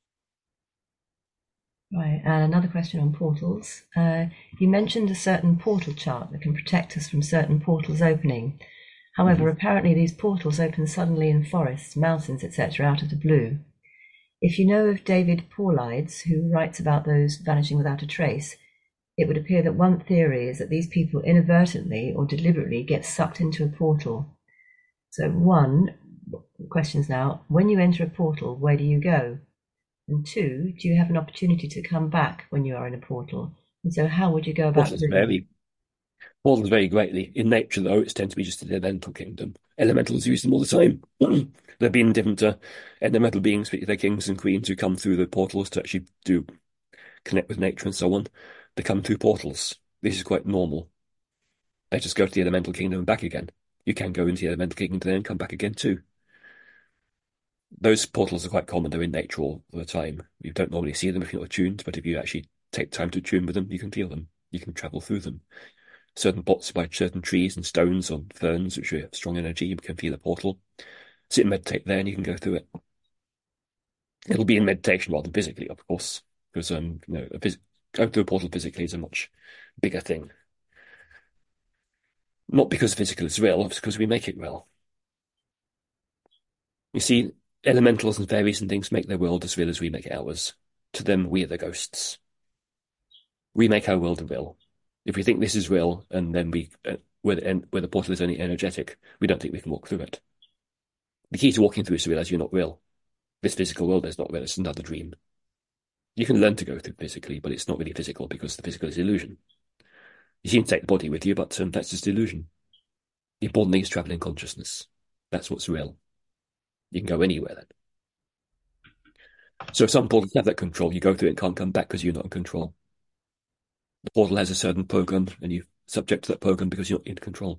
Right, and another question on portals. You mentioned a certain portal chart that can protect us from certain portals opening. However, Hmm. apparently these portals open suddenly in forests, mountains, etc., out of the blue. If you know of David Paulides, who writes about those vanishing without a trace, it would appear that one theory is that these people inadvertently or deliberately get sucked into a portal. So, one, questions now, when you enter a portal, where do you go? And two, do you have an opportunity to come back when you are in a portal? And so, how would you go about Portals doing that? vary. Portals vary greatly. In nature, though, it's tend to be just an elemental kingdom. Elementals use them all the time. There have been different elemental beings, they're kings and queens, who come through the portals to actually do connect with nature and so on. They come through portals. This is quite normal. They just go to the elemental kingdom and back again. You can go into the elemental kingdom and then come back again too. Those portals are quite common. They're in nature all the time. You don't normally see them if you're not attuned, but if you actually take time to attune with them, you can feel them. You can travel through them. Certain spots by certain trees and stones or ferns which have strong energy, you can feel a portal. Sit and meditate there and you can go through it. It'll be in meditation rather than physically, of course, because going through a portal physically is a much bigger thing. Not because physical is real, it's because we make it real. You see, elementals and fairies and things make their world as real as we make ours. To them, we are the ghosts. We make our world real. If we think this is real, and then where the portal is only energetic, we don't think we can walk through it. The key to walking through is to realize you're not real. This physical world is not real, it's another dream. You can learn to go through physically, but it's not really physical because the physical is illusion. You seem to take the body with you, but that's just illusion. The important thing is traveling consciousness. That's what's real. You can go anywhere then. So if some portals have that control, you go through it and can't come back because you're not in control. The portal has a certain program, and you're subject to that program because you're not in control.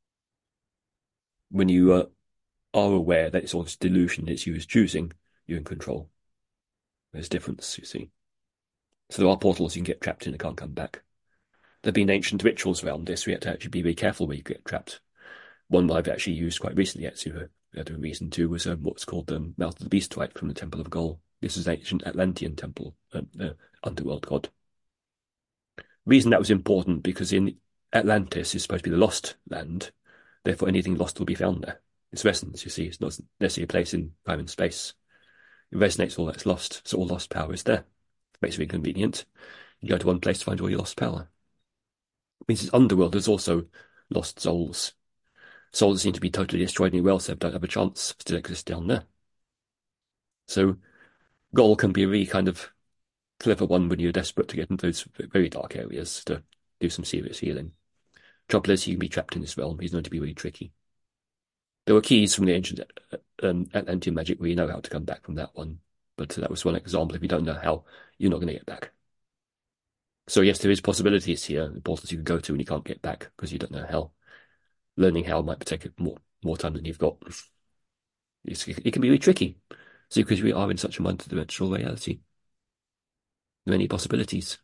When you are aware that it's all this delusion, it's you who's choosing, you're in control. There's a difference, you see. So there are portals you can get trapped in and can't come back. There have been ancient rituals around this. We have to actually be very careful where you get trapped. One I've actually used quite recently, actually, had a reason to, was what's called the Mouth of the Beast rite from the Temple of Gol. This is an ancient Atlantean temple, underworld god. Reason that was important because in Atlantis is supposed to be the lost land, therefore anything lost will be found there. It's resonance, you see. It's not necessarily a place in time and space. It resonates all that's lost, so all lost power is there. It makes it very convenient. You go to one place to find all your lost power. It means this underworld there's also lost souls. Souls seem to be totally destroyed anywhere else, so don't have a chance, still exist down there. So Gol can be a really kind of clever one when you're desperate to get into those very dark areas to do some serious healing. Trouble is, he can be trapped in this realm. He's known to be really tricky. There were keys from the ancient Atlantean magic where you know how to come back from that one, but that was one example. If you don't know how, you're not going to get back. So yes, there is possibilities here, portals you can go to and you can't get back because you don't know how. Learning how might take more time than you've got. It can be really tricky. So because we are in such a multidimensional reality, many possibilities.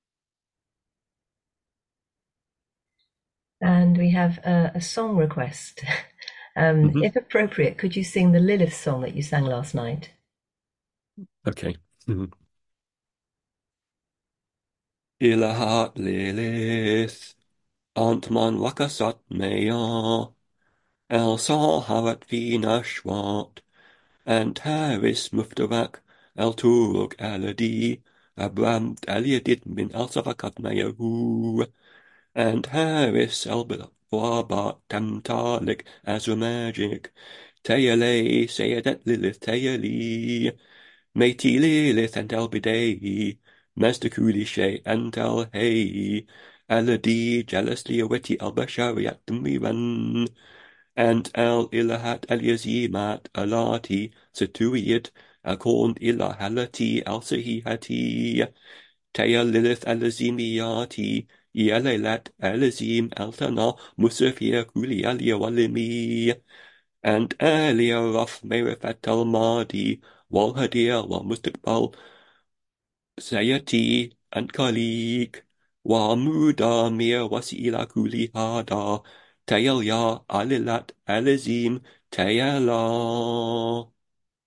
And we have a song request. Hmm. If appropriate, could you sing the Lilith song that you sang last night? Okay. Mhm. Ilahat Lilith, Antman wakasat mea, Elsa harat fina swart, and Harris muftarak, El turuk aladi, Abram aliadit min alsavakat meyahu, and Harris elbit wabat tamtalik as a magic, Tayale sayadet Lilith Tayali, Matey Lilith and Elbidei, Master Kulishay and El Hey, Aladi jealously aweti al Bashariat Miran, and El Ilahat Al Yazimat Alati Satuyid Akon Ilahalati Al Sahihati, Taya Lilith Al Azimiyati, Yalelat Al Azim Altana Musafia Kuli Al Yawalimi, and earlier Raf Merifat Al Mahdi, Wal Hadir, Wal Mustakbal, Sayati, and Khalik, Wa Muda Mir Wasila Kuli Hada, Tayalya Alilat Alizim, Tayala.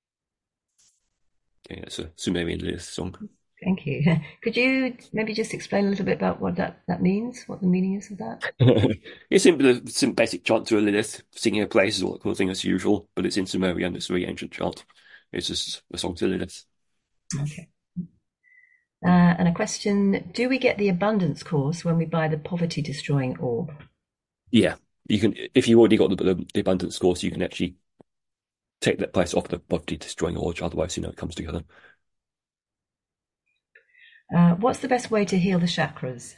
Okay, that's a Sumerian Lilith song. Thank you. Could you maybe just explain a little bit about what that means, what the meaning is of that? It's some basic chant to a Lilith, singing a praise, all that kind of thing as usual, but it's in Sumerian, it's a very ancient chant. It's just a song to Lilith. Okay. And a question, do we get the abundance course when we buy the poverty destroying orb? Yeah, you can, if you already got the abundance course, you can actually take that place off the poverty destroying orb, otherwise, it comes together. What's the best way to heal the chakras?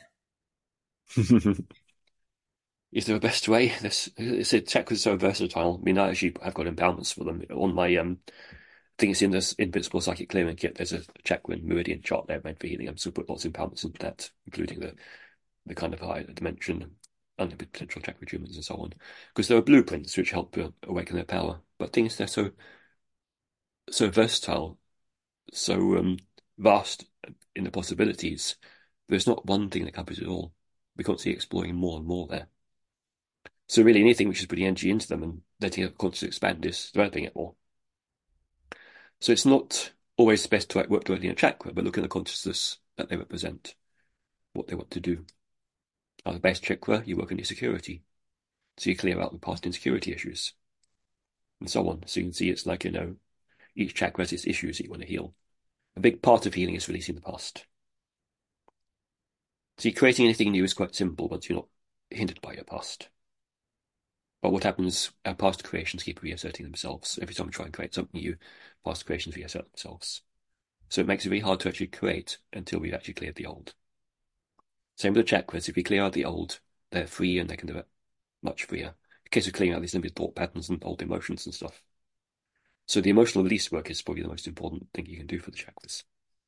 Is there a best way? Chakras are so versatile. I mean, I actually have got empowerments for them. On my I think it's in this Invincible Psychic Clearing Kit, there's a chakra and meridian chart there meant for healing. I'm still put lots of empowerments into that, including the kind of higher dimension, unlimited potential chakra humans and so on. Because there are blueprints which help awaken their power. But things they're so versatile, so vast in the possibilities. There's not one thing that covers it all. We can't see exploring more and more there. So really, anything which is putting energy into them and letting it consciously expand is developing it more. So it's not always best to work directly in a chakra, but look at the consciousness that they represent, what they want to do. At the base chakra, you work on your security. So you clear out the past insecurity issues, and so on. So you can see it's like, each chakra has its issues that you want to heal. A big part of healing is releasing the past. See, creating anything new is quite simple once you're not hindered by your past. But what happens, our past creations keep reasserting themselves. Every time we try and create something new, past creations reassert themselves. So it makes it very hard to actually create until we've actually cleared the old. Same with the chakras. If we clear out the old, they're free and they can do it much freer. In case of clearing out these limited thought patterns and old emotions and stuff. So the emotional release work is probably the most important thing you can do for the chakras.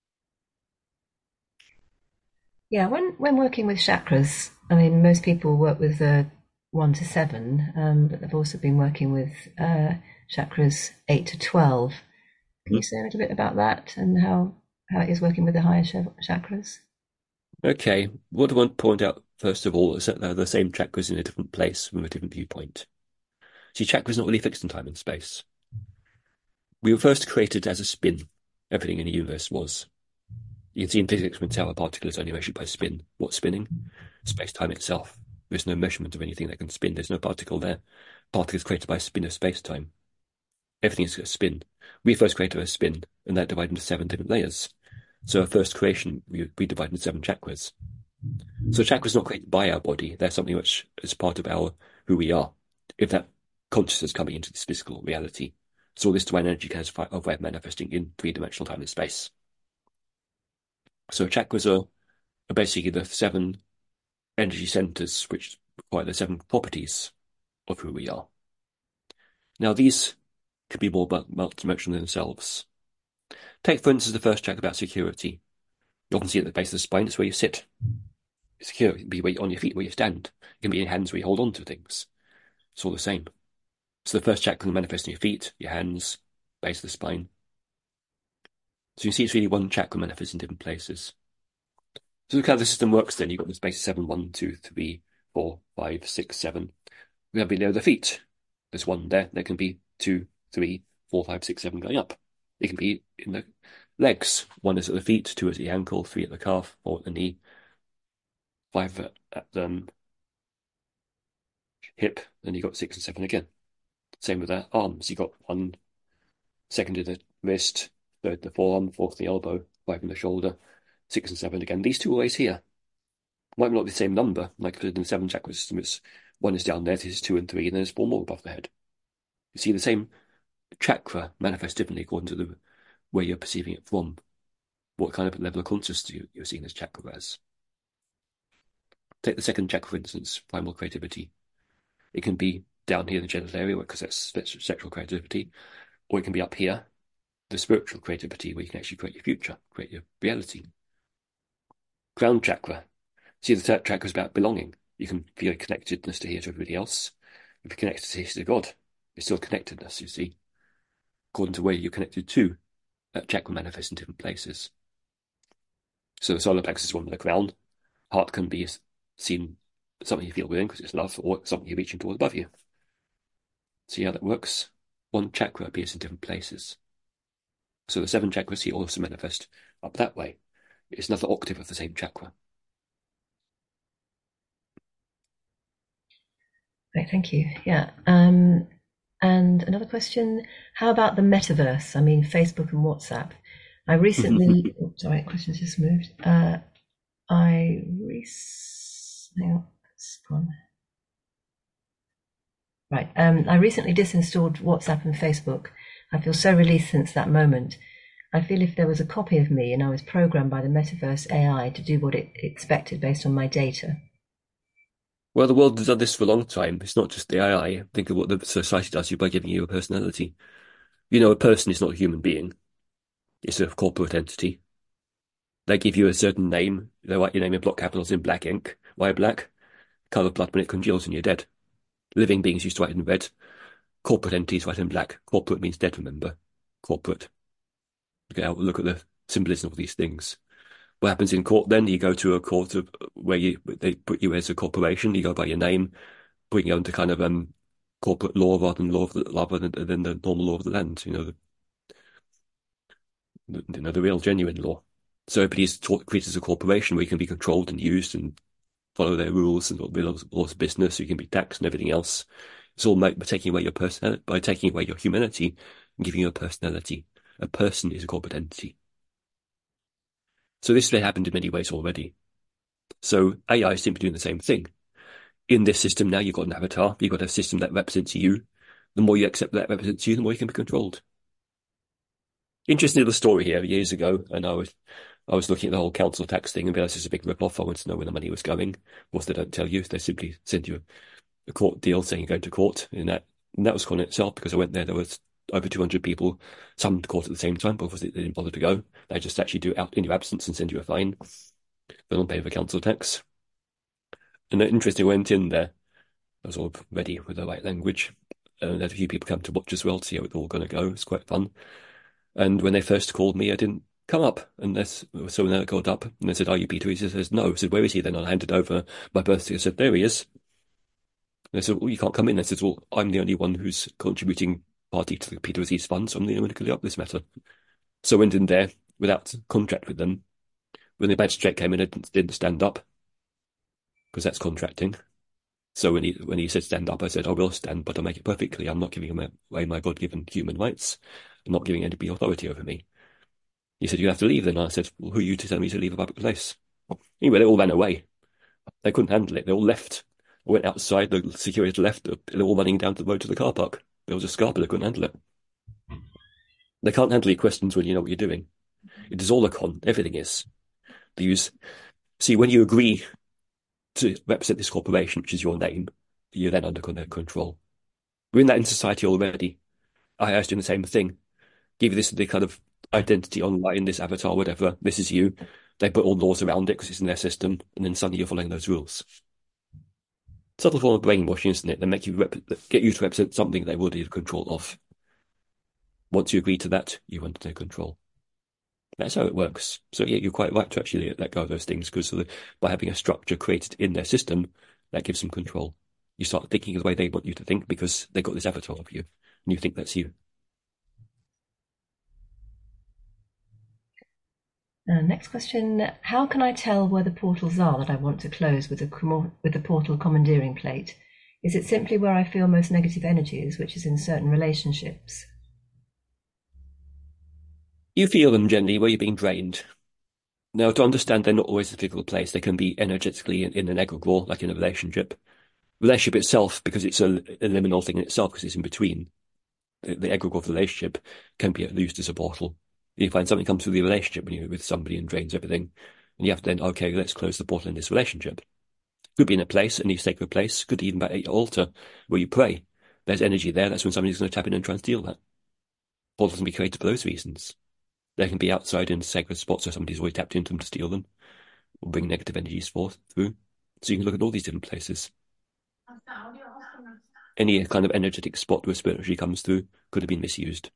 Yeah, when working with chakras, I mean, most people work with 1 to 7, but they've also been working with chakras 8 to 12. Can you say a little bit about that and how it is working with the higher chakras? Okay, what I want to point out first of all is that they're the same chakras in a different place from a different viewpoint. See, chakras are not really fixed in time and space. We were first created as a spin. Everything in the universe was. You can see in physics when a particle is only measured by spin. What's spinning? Space-time itself. There's no measurement of anything that can spin. There's no particle there. Particle is created by a spin of space-time. Everything is a spin. We first created a spin, and that divided into 7 different layers. So our first creation, we divided into 7 chakras. So chakras are not created by our body. They're something which is part of who we are. If that consciousness coming into this physical reality. So this divine energy has a way of manifesting in 3-dimensional time and space. So chakras are basically the 7 energy centers which require the 7 properties of who we are. Now these could be more multidimensional themselves. Take, for instance, the first chakra about security. You often see at the base of the spine, it's where you sit. It's secure. It can be on your feet where you stand. It can be in your hands where you hold on to things. It's all the same. So the first chakra can manifest in your feet, your hands, base of the spine. So you see it's really one chakra manifests in different places. So look how the system works then. You've got this base of 7, 1, 2, 3, 4, 5, 6, 7. We have below the feet. There's 1 there. There can be 2, 3, 4, 5, 6, 7 going up. It can be in the legs. 1 is at the feet, 2 is at the ankle, 3 at the calf, 4 at the knee, 5 at the hip, and you got 6 and 7 again. Same with our arms. You got 1, second in the wrist, third in the forearm, fourth in the elbow, 5 in the shoulder, 6 and 7 again. These two are always here. Might not be the same number, like in the 7 chakra system, it's 1 is down there, this is 2 and 3, and then there's 4 more above the head. You see the same chakra manifest differently according to the where you're perceiving it from. What kind of level of consciousness you're seeing this chakra as. Take the second chakra, for instance, primal creativity. It can be down here in the genital area because that's sexual creativity, or it can be up here, the spiritual creativity, where you can actually create your future, create your reality. Crown chakra. See, the third chakra is about belonging. You can feel a connectedness to here to everybody else. If you're connected to here to God, it's still connectedness, you see. According to where you're connected to, that chakra manifests in different places. So the solar plexus is one with the crown. Heart can be seen something you feel within because it's love, or something you're reaching towards above you. See how that works? One chakra appears in different places. So the 7 chakras here also manifest up that way. It's another octave of the same chakra. Great, thank you. Yeah. And another question, how about the metaverse? I mean, Facebook and WhatsApp. I recently, sorry, question's just moved. Hang on, it's gone. Right. I recently disinstalled WhatsApp and Facebook. I feel so released since that moment. I feel if there was a copy of me and I was programmed by the metaverse AI to do what it expected based on my data. Well, the world has done this for a long time. It's not just the AI. Think of what the society does you by giving you a personality. You know, a person is not a human being. It's a corporate entity. They give you a certain name. They write your name in block capitals in black ink. Why black? Colour of blood when it congeals and you're dead. Living beings used to write in red. Corporate entities write in black. Corporate means dead, remember? Corporate. Look at the symbolism of these things. What happens in court then? You go to a court where they put you as a corporation. You go by your name, bring you under kind of corporate law rather than the normal law of the land. The real genuine law. So everybody's treated as a corporation where you can be controlled and used and follow their rules and laws of business. So you can be taxed and everything else. It's all by taking away your personality, by taking away your humanity and giving you a personality. A person is a corporate entity. So this has happened in many ways already. So AI is simply doing the same thing. In this system now, you've got an avatar. You've got a system that represents you. The more you accept that represents you, the more you can be controlled. Interesting little story here. Years ago, and I was looking at the whole council tax thing and realised it's a big rip-off. I wanted to know where the money was going. Of course, they don't tell you. They simply send you a court deal saying you're going to court. And that was cool in itself because I went there. There was over 200 people, some to court at the same time, but obviously they didn't bother to go. They just actually do it out in your absence and send you a fine for not paying for council tax. And interesting, went in there. I was all ready with the right language. And had a few people come to watch as well to see how it's all going to go. It's quite fun. And when they first called me, I didn't come up. So when I got up and they said, "Are you Peter?" He says, "No." I said, "Where is he then?" I handed over my birth certificate. I said, "There he is." And they said, "Well, you can't come in." I said, "Well, I'm the only one who's contributing party to the Peter Aziz Fund, so I'm the only one who can look up this matter." So I went in there without contract with them. When the magistrate came in, I didn't stand up because that's contracting. So when he said stand up, I said I will stand, but I'll make it perfectly. I'm not giving away my God-given human rights. I'm not giving anybody authority over me. He said, "You have to leave then." I said, "Well, who are you to tell me to leave a public place?" Anyway, they all ran away. They couldn't handle it. They all left. I went outside, the security left, they're all running down the road to the car park. There was a scar, but they couldn't handle it. They can't handle your questions when you know what you're doing. It is all a con. Everything is. See, when you agree to represent this corporation, which is your name, you're then under their control. We're in that in society already. AI is doing the same thing. Give you the kind of identity online, this avatar, whatever. This is you. They put all laws around it because it's in their system, and then suddenly you're following those rules. Subtle form of brainwashing, isn't it? They make you get you to represent something they will be in control of. Once you agree to that, you're under their control. That's how it works. So yeah, you're quite right to actually let go of those things because by having a structure created in their system, that gives them control. You start thinking the way they want you to think because they got this avatar of you, and you think that's you. Next question, how can I tell where the portals are that I want to close with the portal commandeering plate? Is it simply where I feel most negative energies, which is in certain relationships? You feel them generally where you're being drained. Now, to understand they're not always a physical place, they can be energetically in an egregore, like in a relationship. Relationship itself, because it's a liminal thing in itself, because it's in between. The egregore of the relationship can be used as a portal. You find something comes through the relationship when you're with somebody and drains everything. And you have to then, okay, let's close the portal in this relationship. Could be in a place, a new sacred place, could even be at your altar where you pray. There's energy there, that's when somebody's going to tap in and try and steal that. Portals can be created for those reasons. They can be outside in sacred spots where somebody's already tapped into them to steal them, or bring negative energies forth through. So you can look at all these different places. Any kind of energetic spot where spirit energy comes through could have been misused.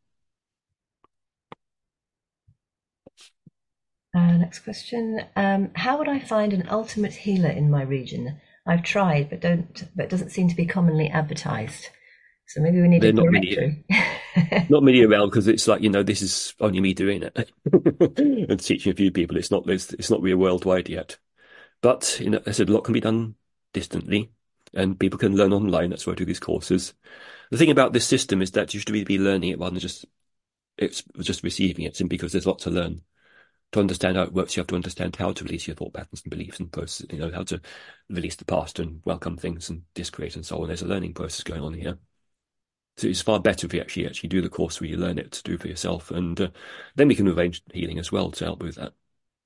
Next question. How would I find an ultimate healer in my region? I've tried, but it doesn't seem to be commonly advertised. So maybe we need There a are not many, directory. not many around because it's like, this is only me doing it and teaching a few people. It's not real worldwide yet. But, I said a lot can be done distantly and people can learn online. That's why I do these courses. The thing about this system is that you should really be learning it rather than just receiving it, simply because there's lots to learn. To understand how it works, you have to understand how to release your thought patterns and beliefs and process, how to release the past and welcome things and discreate and so on. There's a learning process going on here. So it's far better if you actually do the course where you learn it to do for yourself. And then we can arrange healing as well to help with that.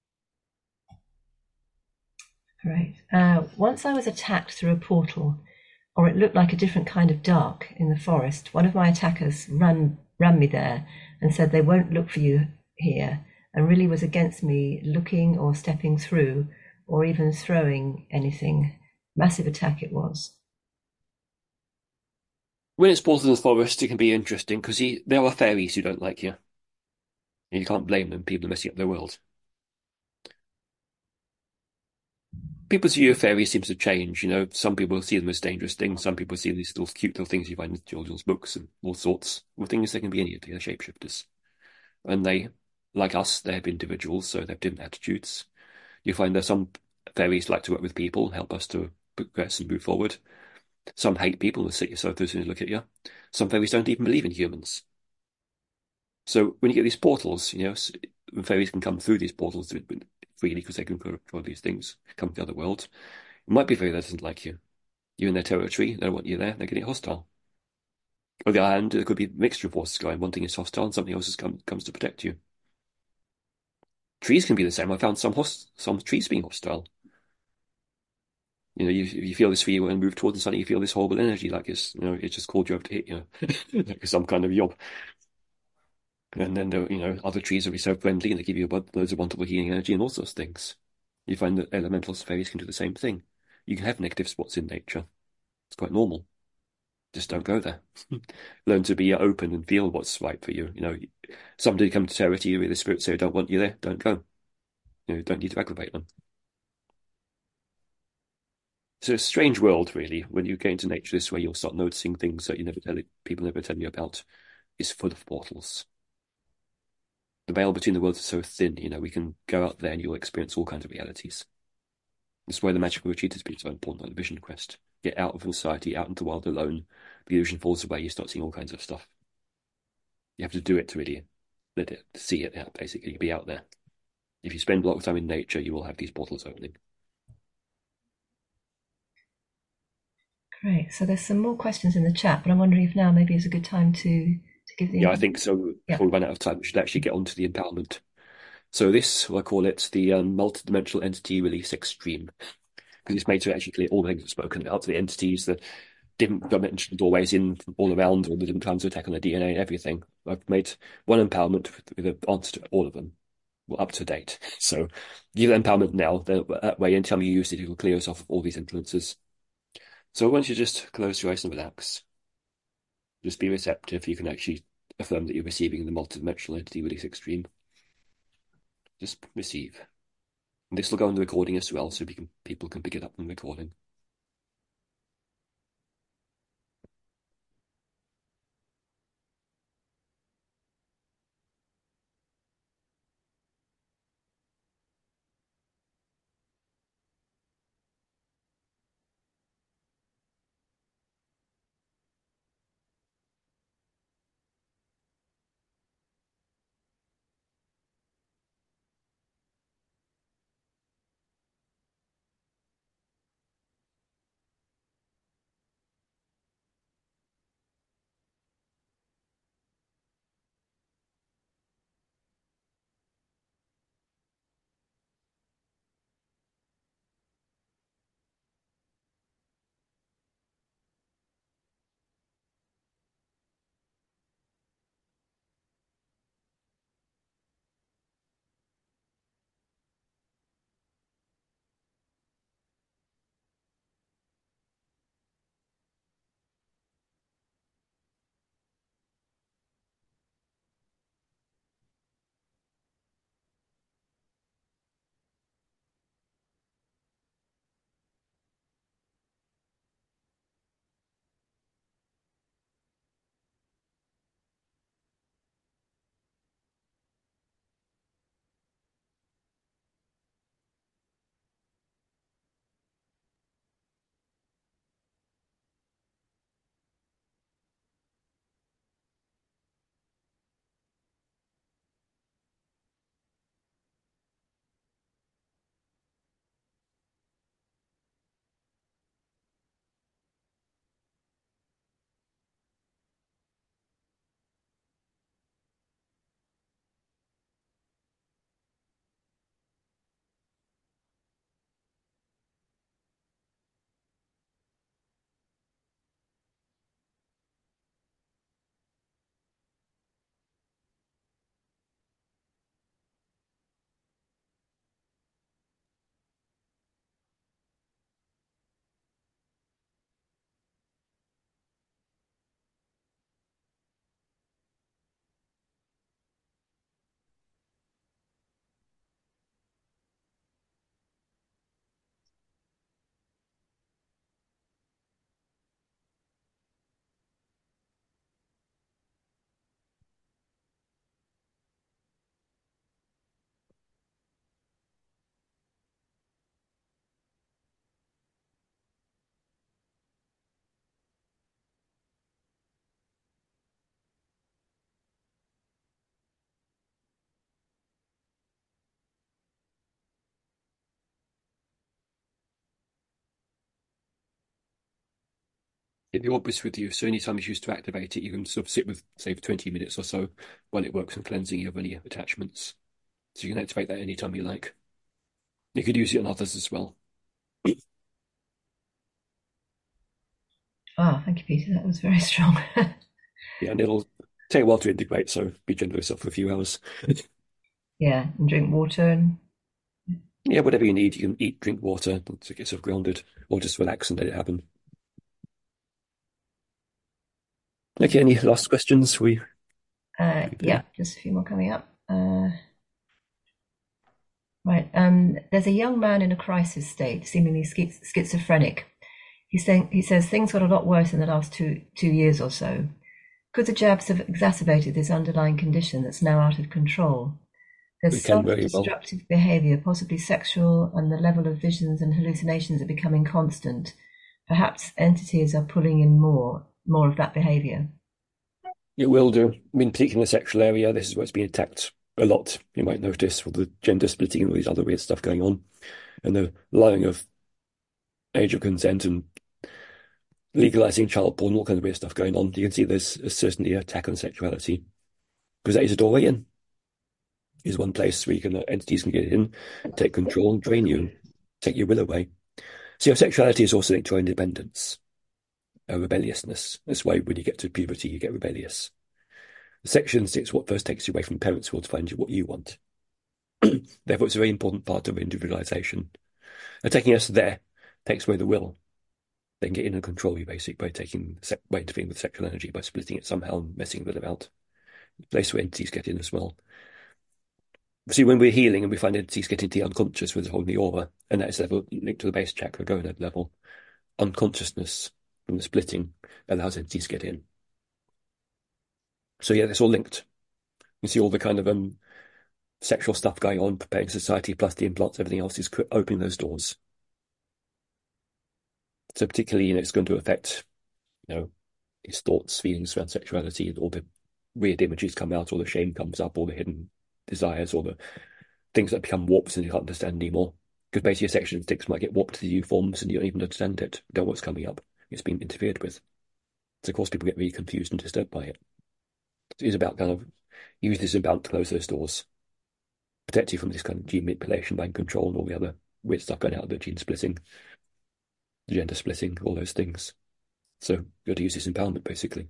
Right. Once I was attacked through a portal, or it looked like a different kind of dark in the forest. One of my attackers ran me there and said they won't look for you here, and really was against me looking or stepping through or even throwing anything. Massive attack it was. When it's portals in the forest, it can be interesting because there are fairies who don't like you. And you can't blame them. People are messing up their world. People's view of fairies seems to change. Some people see them as dangerous things. Some people see these little cute little things you find in children's books and all sorts. Well, things they can be anything. They're shapeshifters. And they, like us, they have individuals, so they have different attitudes. You find that some fairies like to work with people, help us to progress and move forward. Some hate people and sit yourself as soon as they look at you. Some fairies don't even believe in humans. So when you get these portals, fairies can come through these portals freely because they can control these things, come to the other world. It might be a fairy that doesn't like you. You're in their territory, they don't want you there, they're getting hostile. On the other hand, there could be a mixture of forces going. One thing is hostile and something else comes to protect you. Trees can be the same. I found some trees being hostile. You feel this fear and move towards, and suddenly you feel this horrible energy, like it's just called you up to hit you, like some kind of yob. And then other trees will be so friendly and they give you loads of wonderful healing energy and all sorts of things. You find that elementals, fairies can do the same thing. You can have negative spots in nature. It's quite normal. Just don't go there. Learn to be open and feel what's right for you. Somebody come to charity you, the spirits say don't want you there, don't go. Don't need to aggravate them. It's a strange world, really, when you get into nature this way, you'll start noticing things that people never tell you about. It's full of portals. The veil between the worlds is so thin, we can go out there and you'll experience all kinds of realities. This is why the magical retreat has been so important, like the vision quest. Get out of society, out into the world alone. The illusion falls away, you start seeing all kinds of stuff. You have to do it to really let it see it out, basically, be out there. If you spend a lot of time in nature, you will have these portals opening. Great. So there's some more questions in the chat, but I'm wondering if now maybe is a good time to give the Yeah, I think so. yeah. Before we run out of time, we should actually get on to the empowerment. So this, I call it the multidimensional entity release extreme, because it's made to actually clear all the things we've spoken about, the entities, the different dimensional doorways in all around, all the different times of attack on the DNA and everything. I've made one empowerment with an answer to all of them, well, up to date. So give the empowerment now, that way, anytime you use it, it will clear us off of all these influences. So once you just close your eyes and relax, just be receptive. You can actually affirm that you're receiving the multidimensional entity release extreme. Just receive. And this will go on the recording as well, so people can pick it up on the recording. The orb is with you, so anytime you choose to activate it, you can sort of sit with, say, for 20 minutes or so while it works on cleansing you of any attachments. So you can activate that anytime you like. You could use it on others as well. Ah, thank you, Peter. That was very strong. Yeah, and it'll take a while to integrate, so be gentle with yourself for a few hours. Yeah, and drink water and Yeah, whatever you need, you can eat, drink water to get sort of grounded, or just relax and let it happen. Okay, any last questions? yeah, just a few more coming up. Right. There's a young man in a crisis state, seemingly schizophrenic. He says things got a lot worse in the last two years or so. Could the jabs have exacerbated this underlying condition that's now out of control? We There's can very well. self-destructive behavior, possibly sexual, and the level of visions and hallucinations are becoming constant. Perhaps entities are pulling in more of that behavior. It will do. I mean, particularly in the sexual area, this is what's been attacked a lot. You might notice with the gender splitting and all these other weird stuff going on, and the lowering of age of consent and legalizing child porn, all kinds of weird stuff going on. You can see there's certainly an attack on sexuality because that is a doorway in. Is one place where you can entities can get in, take control, and drain you, take your will away. So your sexuality is also linked to your independence, rebelliousness. That's why when you get to puberty, you get rebellious. The sexual instinct what first takes you away from parents' will to find you what you want. Therefore, it's a very important part of individualization. And taking us there takes away the will. They can get in and control you, basically, by interfering with sexual energy, by splitting it somehow and messing with it about. The place where entities get in as well. See, when we're healing and we find entities get into the unconscious with holding the aura, and that is level linked to the base chakra, gonad level, unconsciousness from the splitting allows entities to get in. So yeah, it's all linked. You see all the kind of sexual stuff going on, preparing society, plus the implants, everything else is opening those doors. So particularly, it's going to affect, his thoughts, feelings around sexuality, all the weird images come out, all the shame comes up, all the hidden desires, all the things that become warped and you can't understand anymore. Because basically your sexual instincts might get warped to new forms and you don't even understand it. You don't know what's coming up. It's been interfered with. So of course people get really confused and disturbed by it. So it's about kind of use this about to close those doors. Protect you from this kind of gene manipulation, mind control, and all the other weird stuff going out of the gene splitting, gender splitting, all those things. So you've got to use this empowerment basically.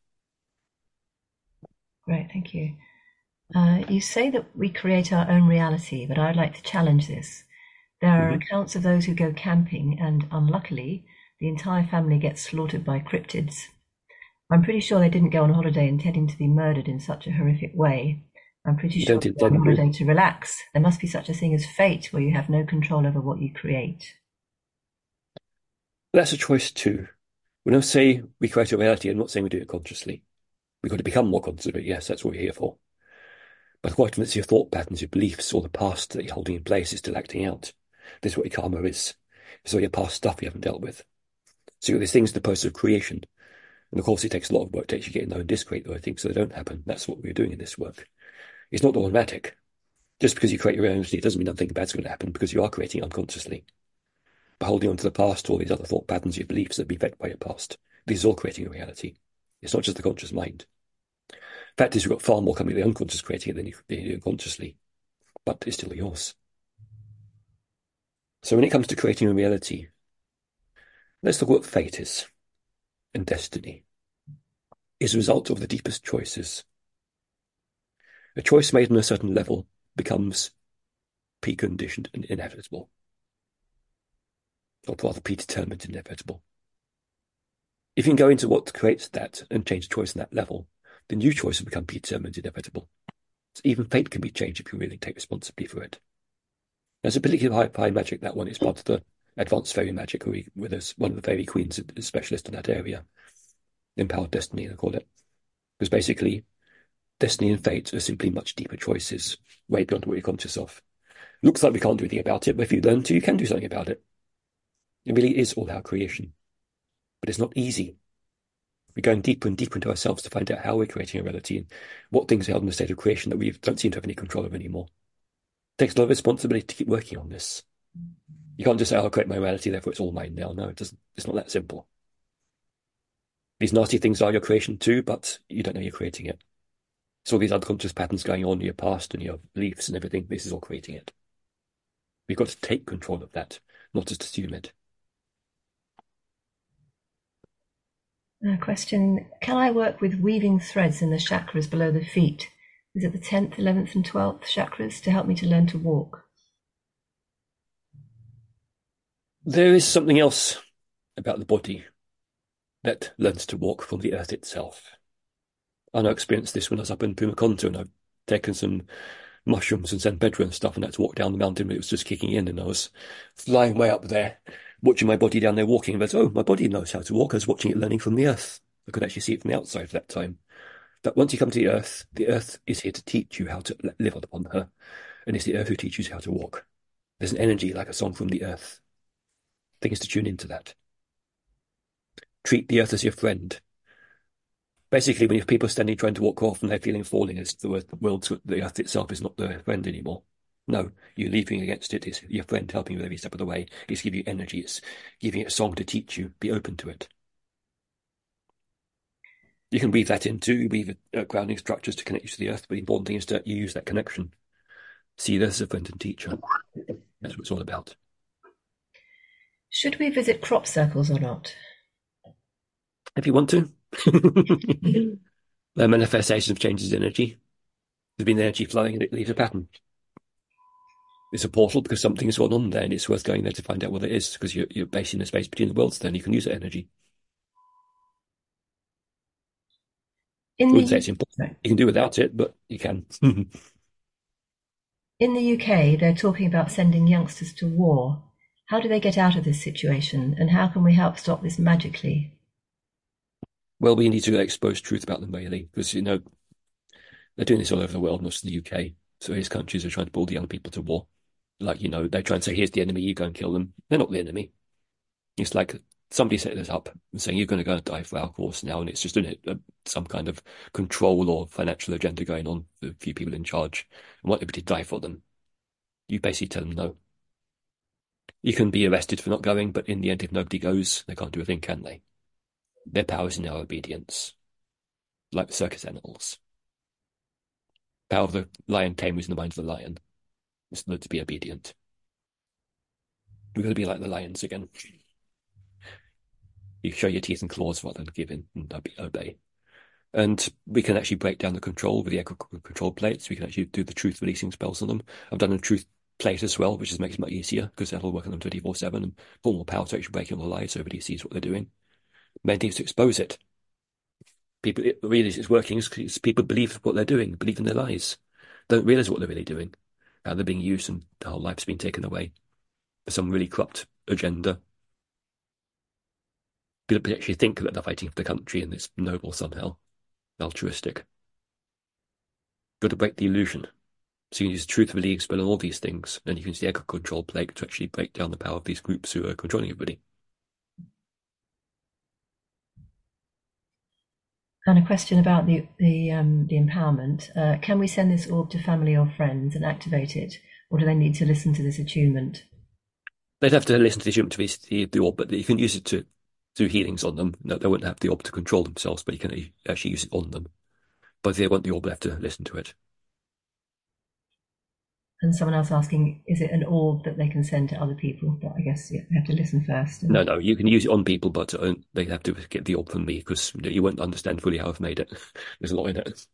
Great, thank you. You say that we create our own reality, but I'd like to challenge this. There are accounts of those who go camping, and unluckily, the entire family gets slaughtered by cryptids. I'm pretty sure they didn't go on holiday intending to be murdered in such a horrific way. I'm pretty You sure don't they go on intend to. holiday to relax. There must be such a thing as fate, where you have no control over what you create. That's a choice too. When I say we create a reality, I'm not saying we do it consciously. We've got to become more conscious of it. Yes, that's what we're here for. But quite often it's your thought patterns, your beliefs, or the past that you're holding in place is still acting out. This is what your karma is. It's all your past stuff you haven't dealt with. So you've got these things in the process of creation. And of course, it takes a lot of work to actually get in there and discreate those things so they don't happen. That's what we're doing in this work. It's not automatic. Just because you create your reality, it doesn't mean nothing bad's going to happen because you are creating unconsciously. By holding on to the past, all these other thought patterns, your beliefs that be affected by your past, these are all creating a reality. It's not just the conscious mind. Fact is, you've got far more coming to the unconscious creating it than you do consciously, but it's still yours. So when it comes to creating a reality, let's look at what fate is and destiny is a result of the deepest choices. A choice made on a certain level becomes preconditioned and inevitable, or rather predetermined and inevitable. If you can go into what creates that and change the choice on that level, the new choice will become predetermined and inevitable. So even fate can be changed if you really take responsibility for it. There's a particularly high magic, that one is part of the advanced fairy magic, where there's one of the fairy queens, a specialist in that area, empowered destiny, they call it. Because basically, destiny and fate are simply much deeper choices, way beyond what you're conscious of. Looks like we can't do anything about it, but if you learn to, you can do something about it. It really is all our creation. But it's not easy. We're going deeper and deeper into ourselves to find out how we're creating a reality and what things are held in a state of creation that we don't seem to have any control of anymore. It takes a lot of responsibility to keep working on this. You can't just say, I'll create my reality, therefore it's all mine now. No, it doesn't. It's not that simple. These nasty things are your creation too, but you don't know you're creating it. So all these unconscious patterns going on in your past and your beliefs and everything, this is all creating it. We've got to take control of that, not just assume it. Question: can I work with weaving threads in the chakras below the feet? Is it the 10th, 11th, and 12th chakras to help me to learn to walk? There is something else about the body that learns to walk from the earth itself. And I experienced this when I was up in Pumaconta, and I've taken some mushrooms and San Pedro and stuff, and had to walk down the mountain, but it was just kicking in, and I was flying way up there, watching my body down there walking, and I was, oh, my body knows how to walk. I was watching it learning from the earth. I could actually see it from the outside at that time. But once you come to the earth is here to teach you how to live upon her, and it's the earth who teaches you how to walk. There's an energy like a song from the earth. The thing is to tune into that. Treat the earth as your friend. Basically, when you have people standing trying to walk off and they're feeling falling, as the earth itself is not their friend anymore. No, you're leaping against it. It's your friend helping you every step of the way. It's giving you energy. It's giving it a song to teach you. Be open to it. You can weave that into, weave grounding structures to connect you to the earth, but the important thing is that you use that connection. See this as a friend and teacher. That's what it's all about. Should we visit crop circles or not? If you want to. They're manifestations of changes in energy. There's been energy flowing and it leaves a pattern. It's a portal because something has gone on there and it's worth going there to find out what it is, because you're basing the space between the worlds there and you can use that energy. I wouldn't say it's important. You can do without it, but you can. In the UK, they're talking about sending youngsters to war. How do they get out of this situation, and how can we help stop this magically? Well, we need to expose truth about them, really, because, they're doing this all over the world, not just in the UK. So these countries are trying to pull the young people to war. Like, they try and say, here's the enemy, you go and kill them. They're not the enemy. It's like somebody set this up and saying, you're going to go and die for our cause now, and it's just some kind of control or financial agenda going on for a few people in charge and want everybody to die for them. You basically tell them no. You can be arrested for not going, but in the end, if nobody goes, they can't do a thing, can they? Their power is in our obedience, like the circus animals. Power of the lion tamer in the mind of the lion. It's not to be obedient. We're going to be like the lions again. You show your teeth and claws rather than give in and obey. And we can actually break down the control with the echo control plates. We can actually do the truth releasing spells on them. I've done a truth plate as well, which makes it much easier because that'll work on them 24/7 and put more power to actually break on the lies so everybody sees what they're doing. Main thing is to expose it. People realize it's working because people believe what they're doing, believe in their lies. Don't realize what they're really doing, how they're being used, and the whole life's been taken away for some really corrupt agenda. People actually think that they're fighting for the country and it's noble somehow, altruistic. Got to break the illusion. So you can use truth releasing spell on all these things, and you can use the echo control plate to actually break down the power of these groups who are controlling everybody. And a question about the empowerment. Can we send this orb to family or friends and activate it, or do they need to listen to this attunement? They'd have to listen to the attunement to see the orb, but you can use it to do healings on them. No, they wouldn't have the orb to control themselves, but you can actually use it on them. But if they want the orb, they have to listen to it. And someone else asking, is it an orb that they can send to other people? But I guess they have to listen first. No, you can use it on people, but they have to get the orb from me because you won't understand fully how I've made it. There's a lot in it.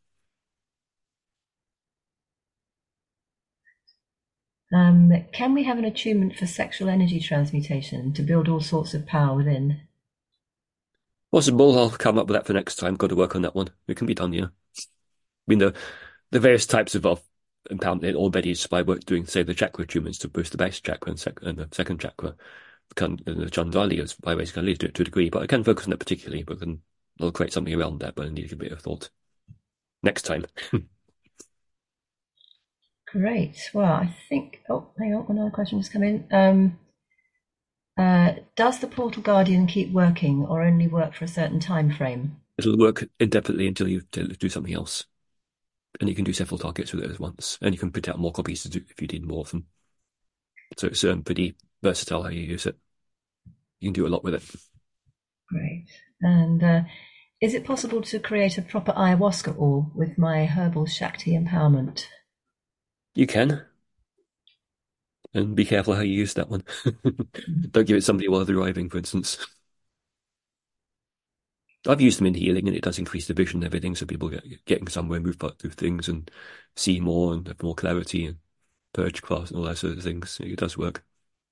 Can we have an attunement for sexual energy transmutation to build all sorts of power within? Possible. I'll come up with that for next time. Got to work on that one. It can be done, I mean, the various types of empowerment already is by doing, say, the chakra attunements to boost the base chakra and the second chakra. The Chandali is by basically do it to a degree, but I can focus on that particularly, but I'll create something around that, but I need to give it a thought next time. Great. Well, I think, hang on, another question just come in. Does the Portal Guardian keep working or only work for a certain time frame? It'll work indefinitely until you do something else. And you can do several targets with it at once. And you can print out more copies if you need more of them. So it's pretty versatile how you use it. You can do a lot with it. Great. And Is it possible to create a proper ayahuasca oil with my herbal Shakti empowerment? You can, and be careful how you use that one. Don't give it somebody while they're driving, for instance. I've used them in healing, and it does increase the vision and everything, so people getting somewhere, move through things, and see more and have more clarity and purge class and all that sort of things. It does work.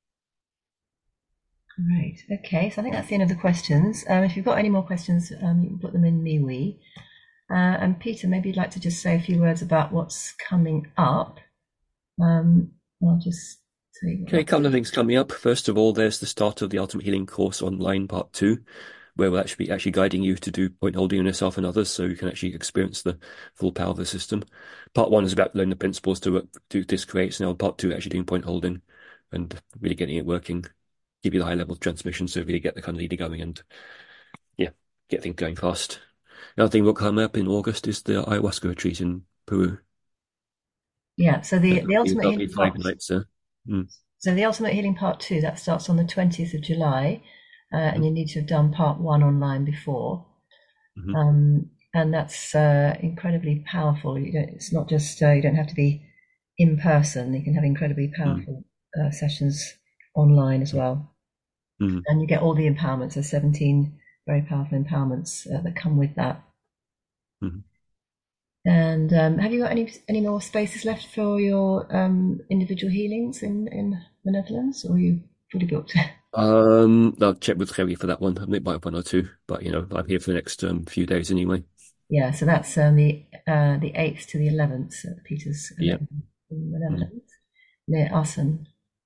Great. Okay, so I think that's the end of the questions. If you've got any more questions, you can put them in MeWe. And Peter, maybe you'd like to just say a few words about what's coming up. I'll just tell you what Okay, a couple of things coming up. First of all, there's the start of the Ultimate Healing course online, part 2, where we'll actually be guiding you to do point holding on yourself and others, so you can actually experience the full power of the system. Part 1 is about learning the principles to do disc creates. Now, part 2 actually doing point holding and really getting it working, give you the high level of transmission, so really get the kind of leader going and yeah, get things going fast. Another thing will come up in August is the ayahuasca retreat in Peru. Yeah, so the ultimate That'll be healing part. 5 nights. Mm, So the ultimate healing part 2 that starts on the 20th of July, and mm, you need to have done part 1 online before. mm, And that's incredibly powerful. It's not just you don't have to be in person. You can have incredibly mm, powerful sessions online as mm, well, mm. and you get all the empowerments. There's 17 very powerful empowerments that come with that. Mm. And have you got any more spaces left for your individual healings in the Netherlands, or are you fully booked? I'll check with Kerry for that one. I might have one or two, but I'm here for the next few days anyway. Yeah, so that's the 8th to the 11th at Peter's Yeah. in the Mm, Netherlands near Assen.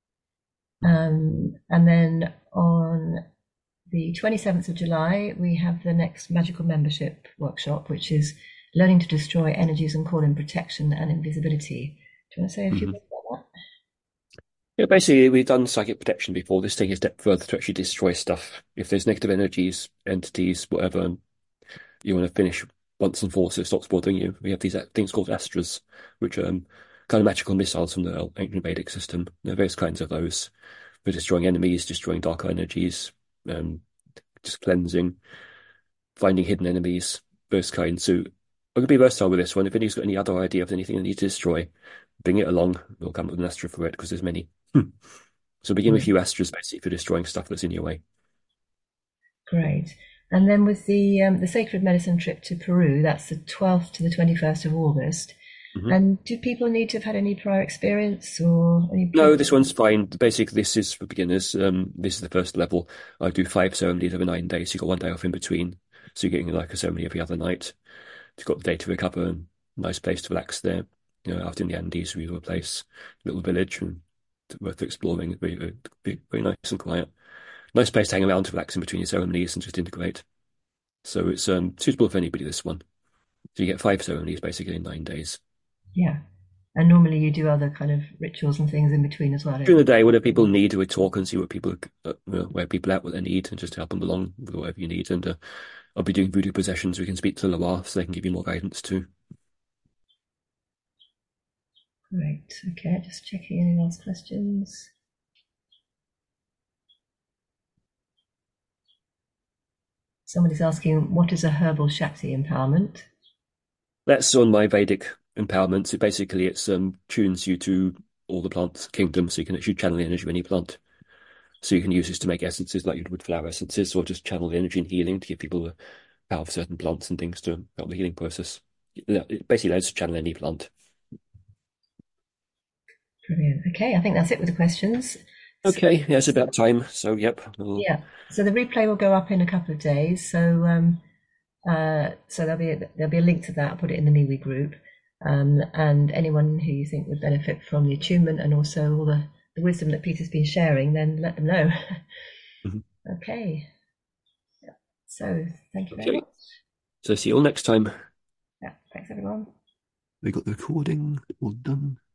And then on the 27th of July, we have the next magical membership workshop, which is learning to destroy energies and call in protection and invisibility. Do you want to say a few mhm. words about Yeah, basically, we've done psychic protection before. This taking a step further to actually destroy stuff. If there's negative energies, entities, whatever, you want to finish once and for all so it stops bothering you. We have these things called astras, which are kind of magical missiles from the ancient Vedic system. There are various kinds of those for destroying enemies, destroying darker energies, um, just cleansing, finding hidden enemies, those kinds. So I'm going to be versatile with this one. If anybody's got any other idea of anything they need to destroy, bring it along. We'll come up with an astra for it because there's many. So begin with a that? few astras basically for destroying stuff that's in your way. Great. And then with the Sacred Medicine trip to Peru, that's the 12th to the 21st of August. Hmm. And do people need to have had any prior experience or any No, previous? this one's fine. Basically, this is for beginners. This is the first level. I do 5 ceremonies over 9 days. You've got one day off in between. So you're getting like a ceremony every other night. You've got the day to recover and nice place to relax there. Out in the Andes, we have a place, little village, and worth exploring. Very, very, very nice and quiet. Nice place to hang around to relax in between your ceremonies and just integrate. So it's suitable for anybody, this one. So you get 5 ceremonies basically in 9 days. Yeah. And normally you do other kind of rituals and things in between as well, don't During you? the day, whatever people need, we talk and see what people, where people are at, what they need, and just help them along with whatever you need. And I'll be doing voodoo possessions. We can speak to Loire so they can give you more guidance too. Great. Okay, just checking any last questions. Somebody's asking, what is a herbal Shakti empowerment? That's on my Vedic empowerment. So basically, it's tunes you to all the plant kingdom, so you can actually channel the energy of any plant. So you can use this to make essences like you would flower essences, or just channel the energy and healing to give people the power of certain plants and things to help the healing process. It basically allows you to channel any plant. Brilliant. Okay, I think that's it with the questions. So, Okay, yeah, it's about time. So, yep, we'll. yeah. So the replay will go up in a couple of days. So there'll be a link to that. I'll put it in the MeWe group. And anyone who you think would benefit from the attunement and also all the wisdom that Peter's been sharing, then let them know. Mhm. Okay. So thank you very Okay, much. so see you all next time. Yeah, thanks everyone. We got the recording all done.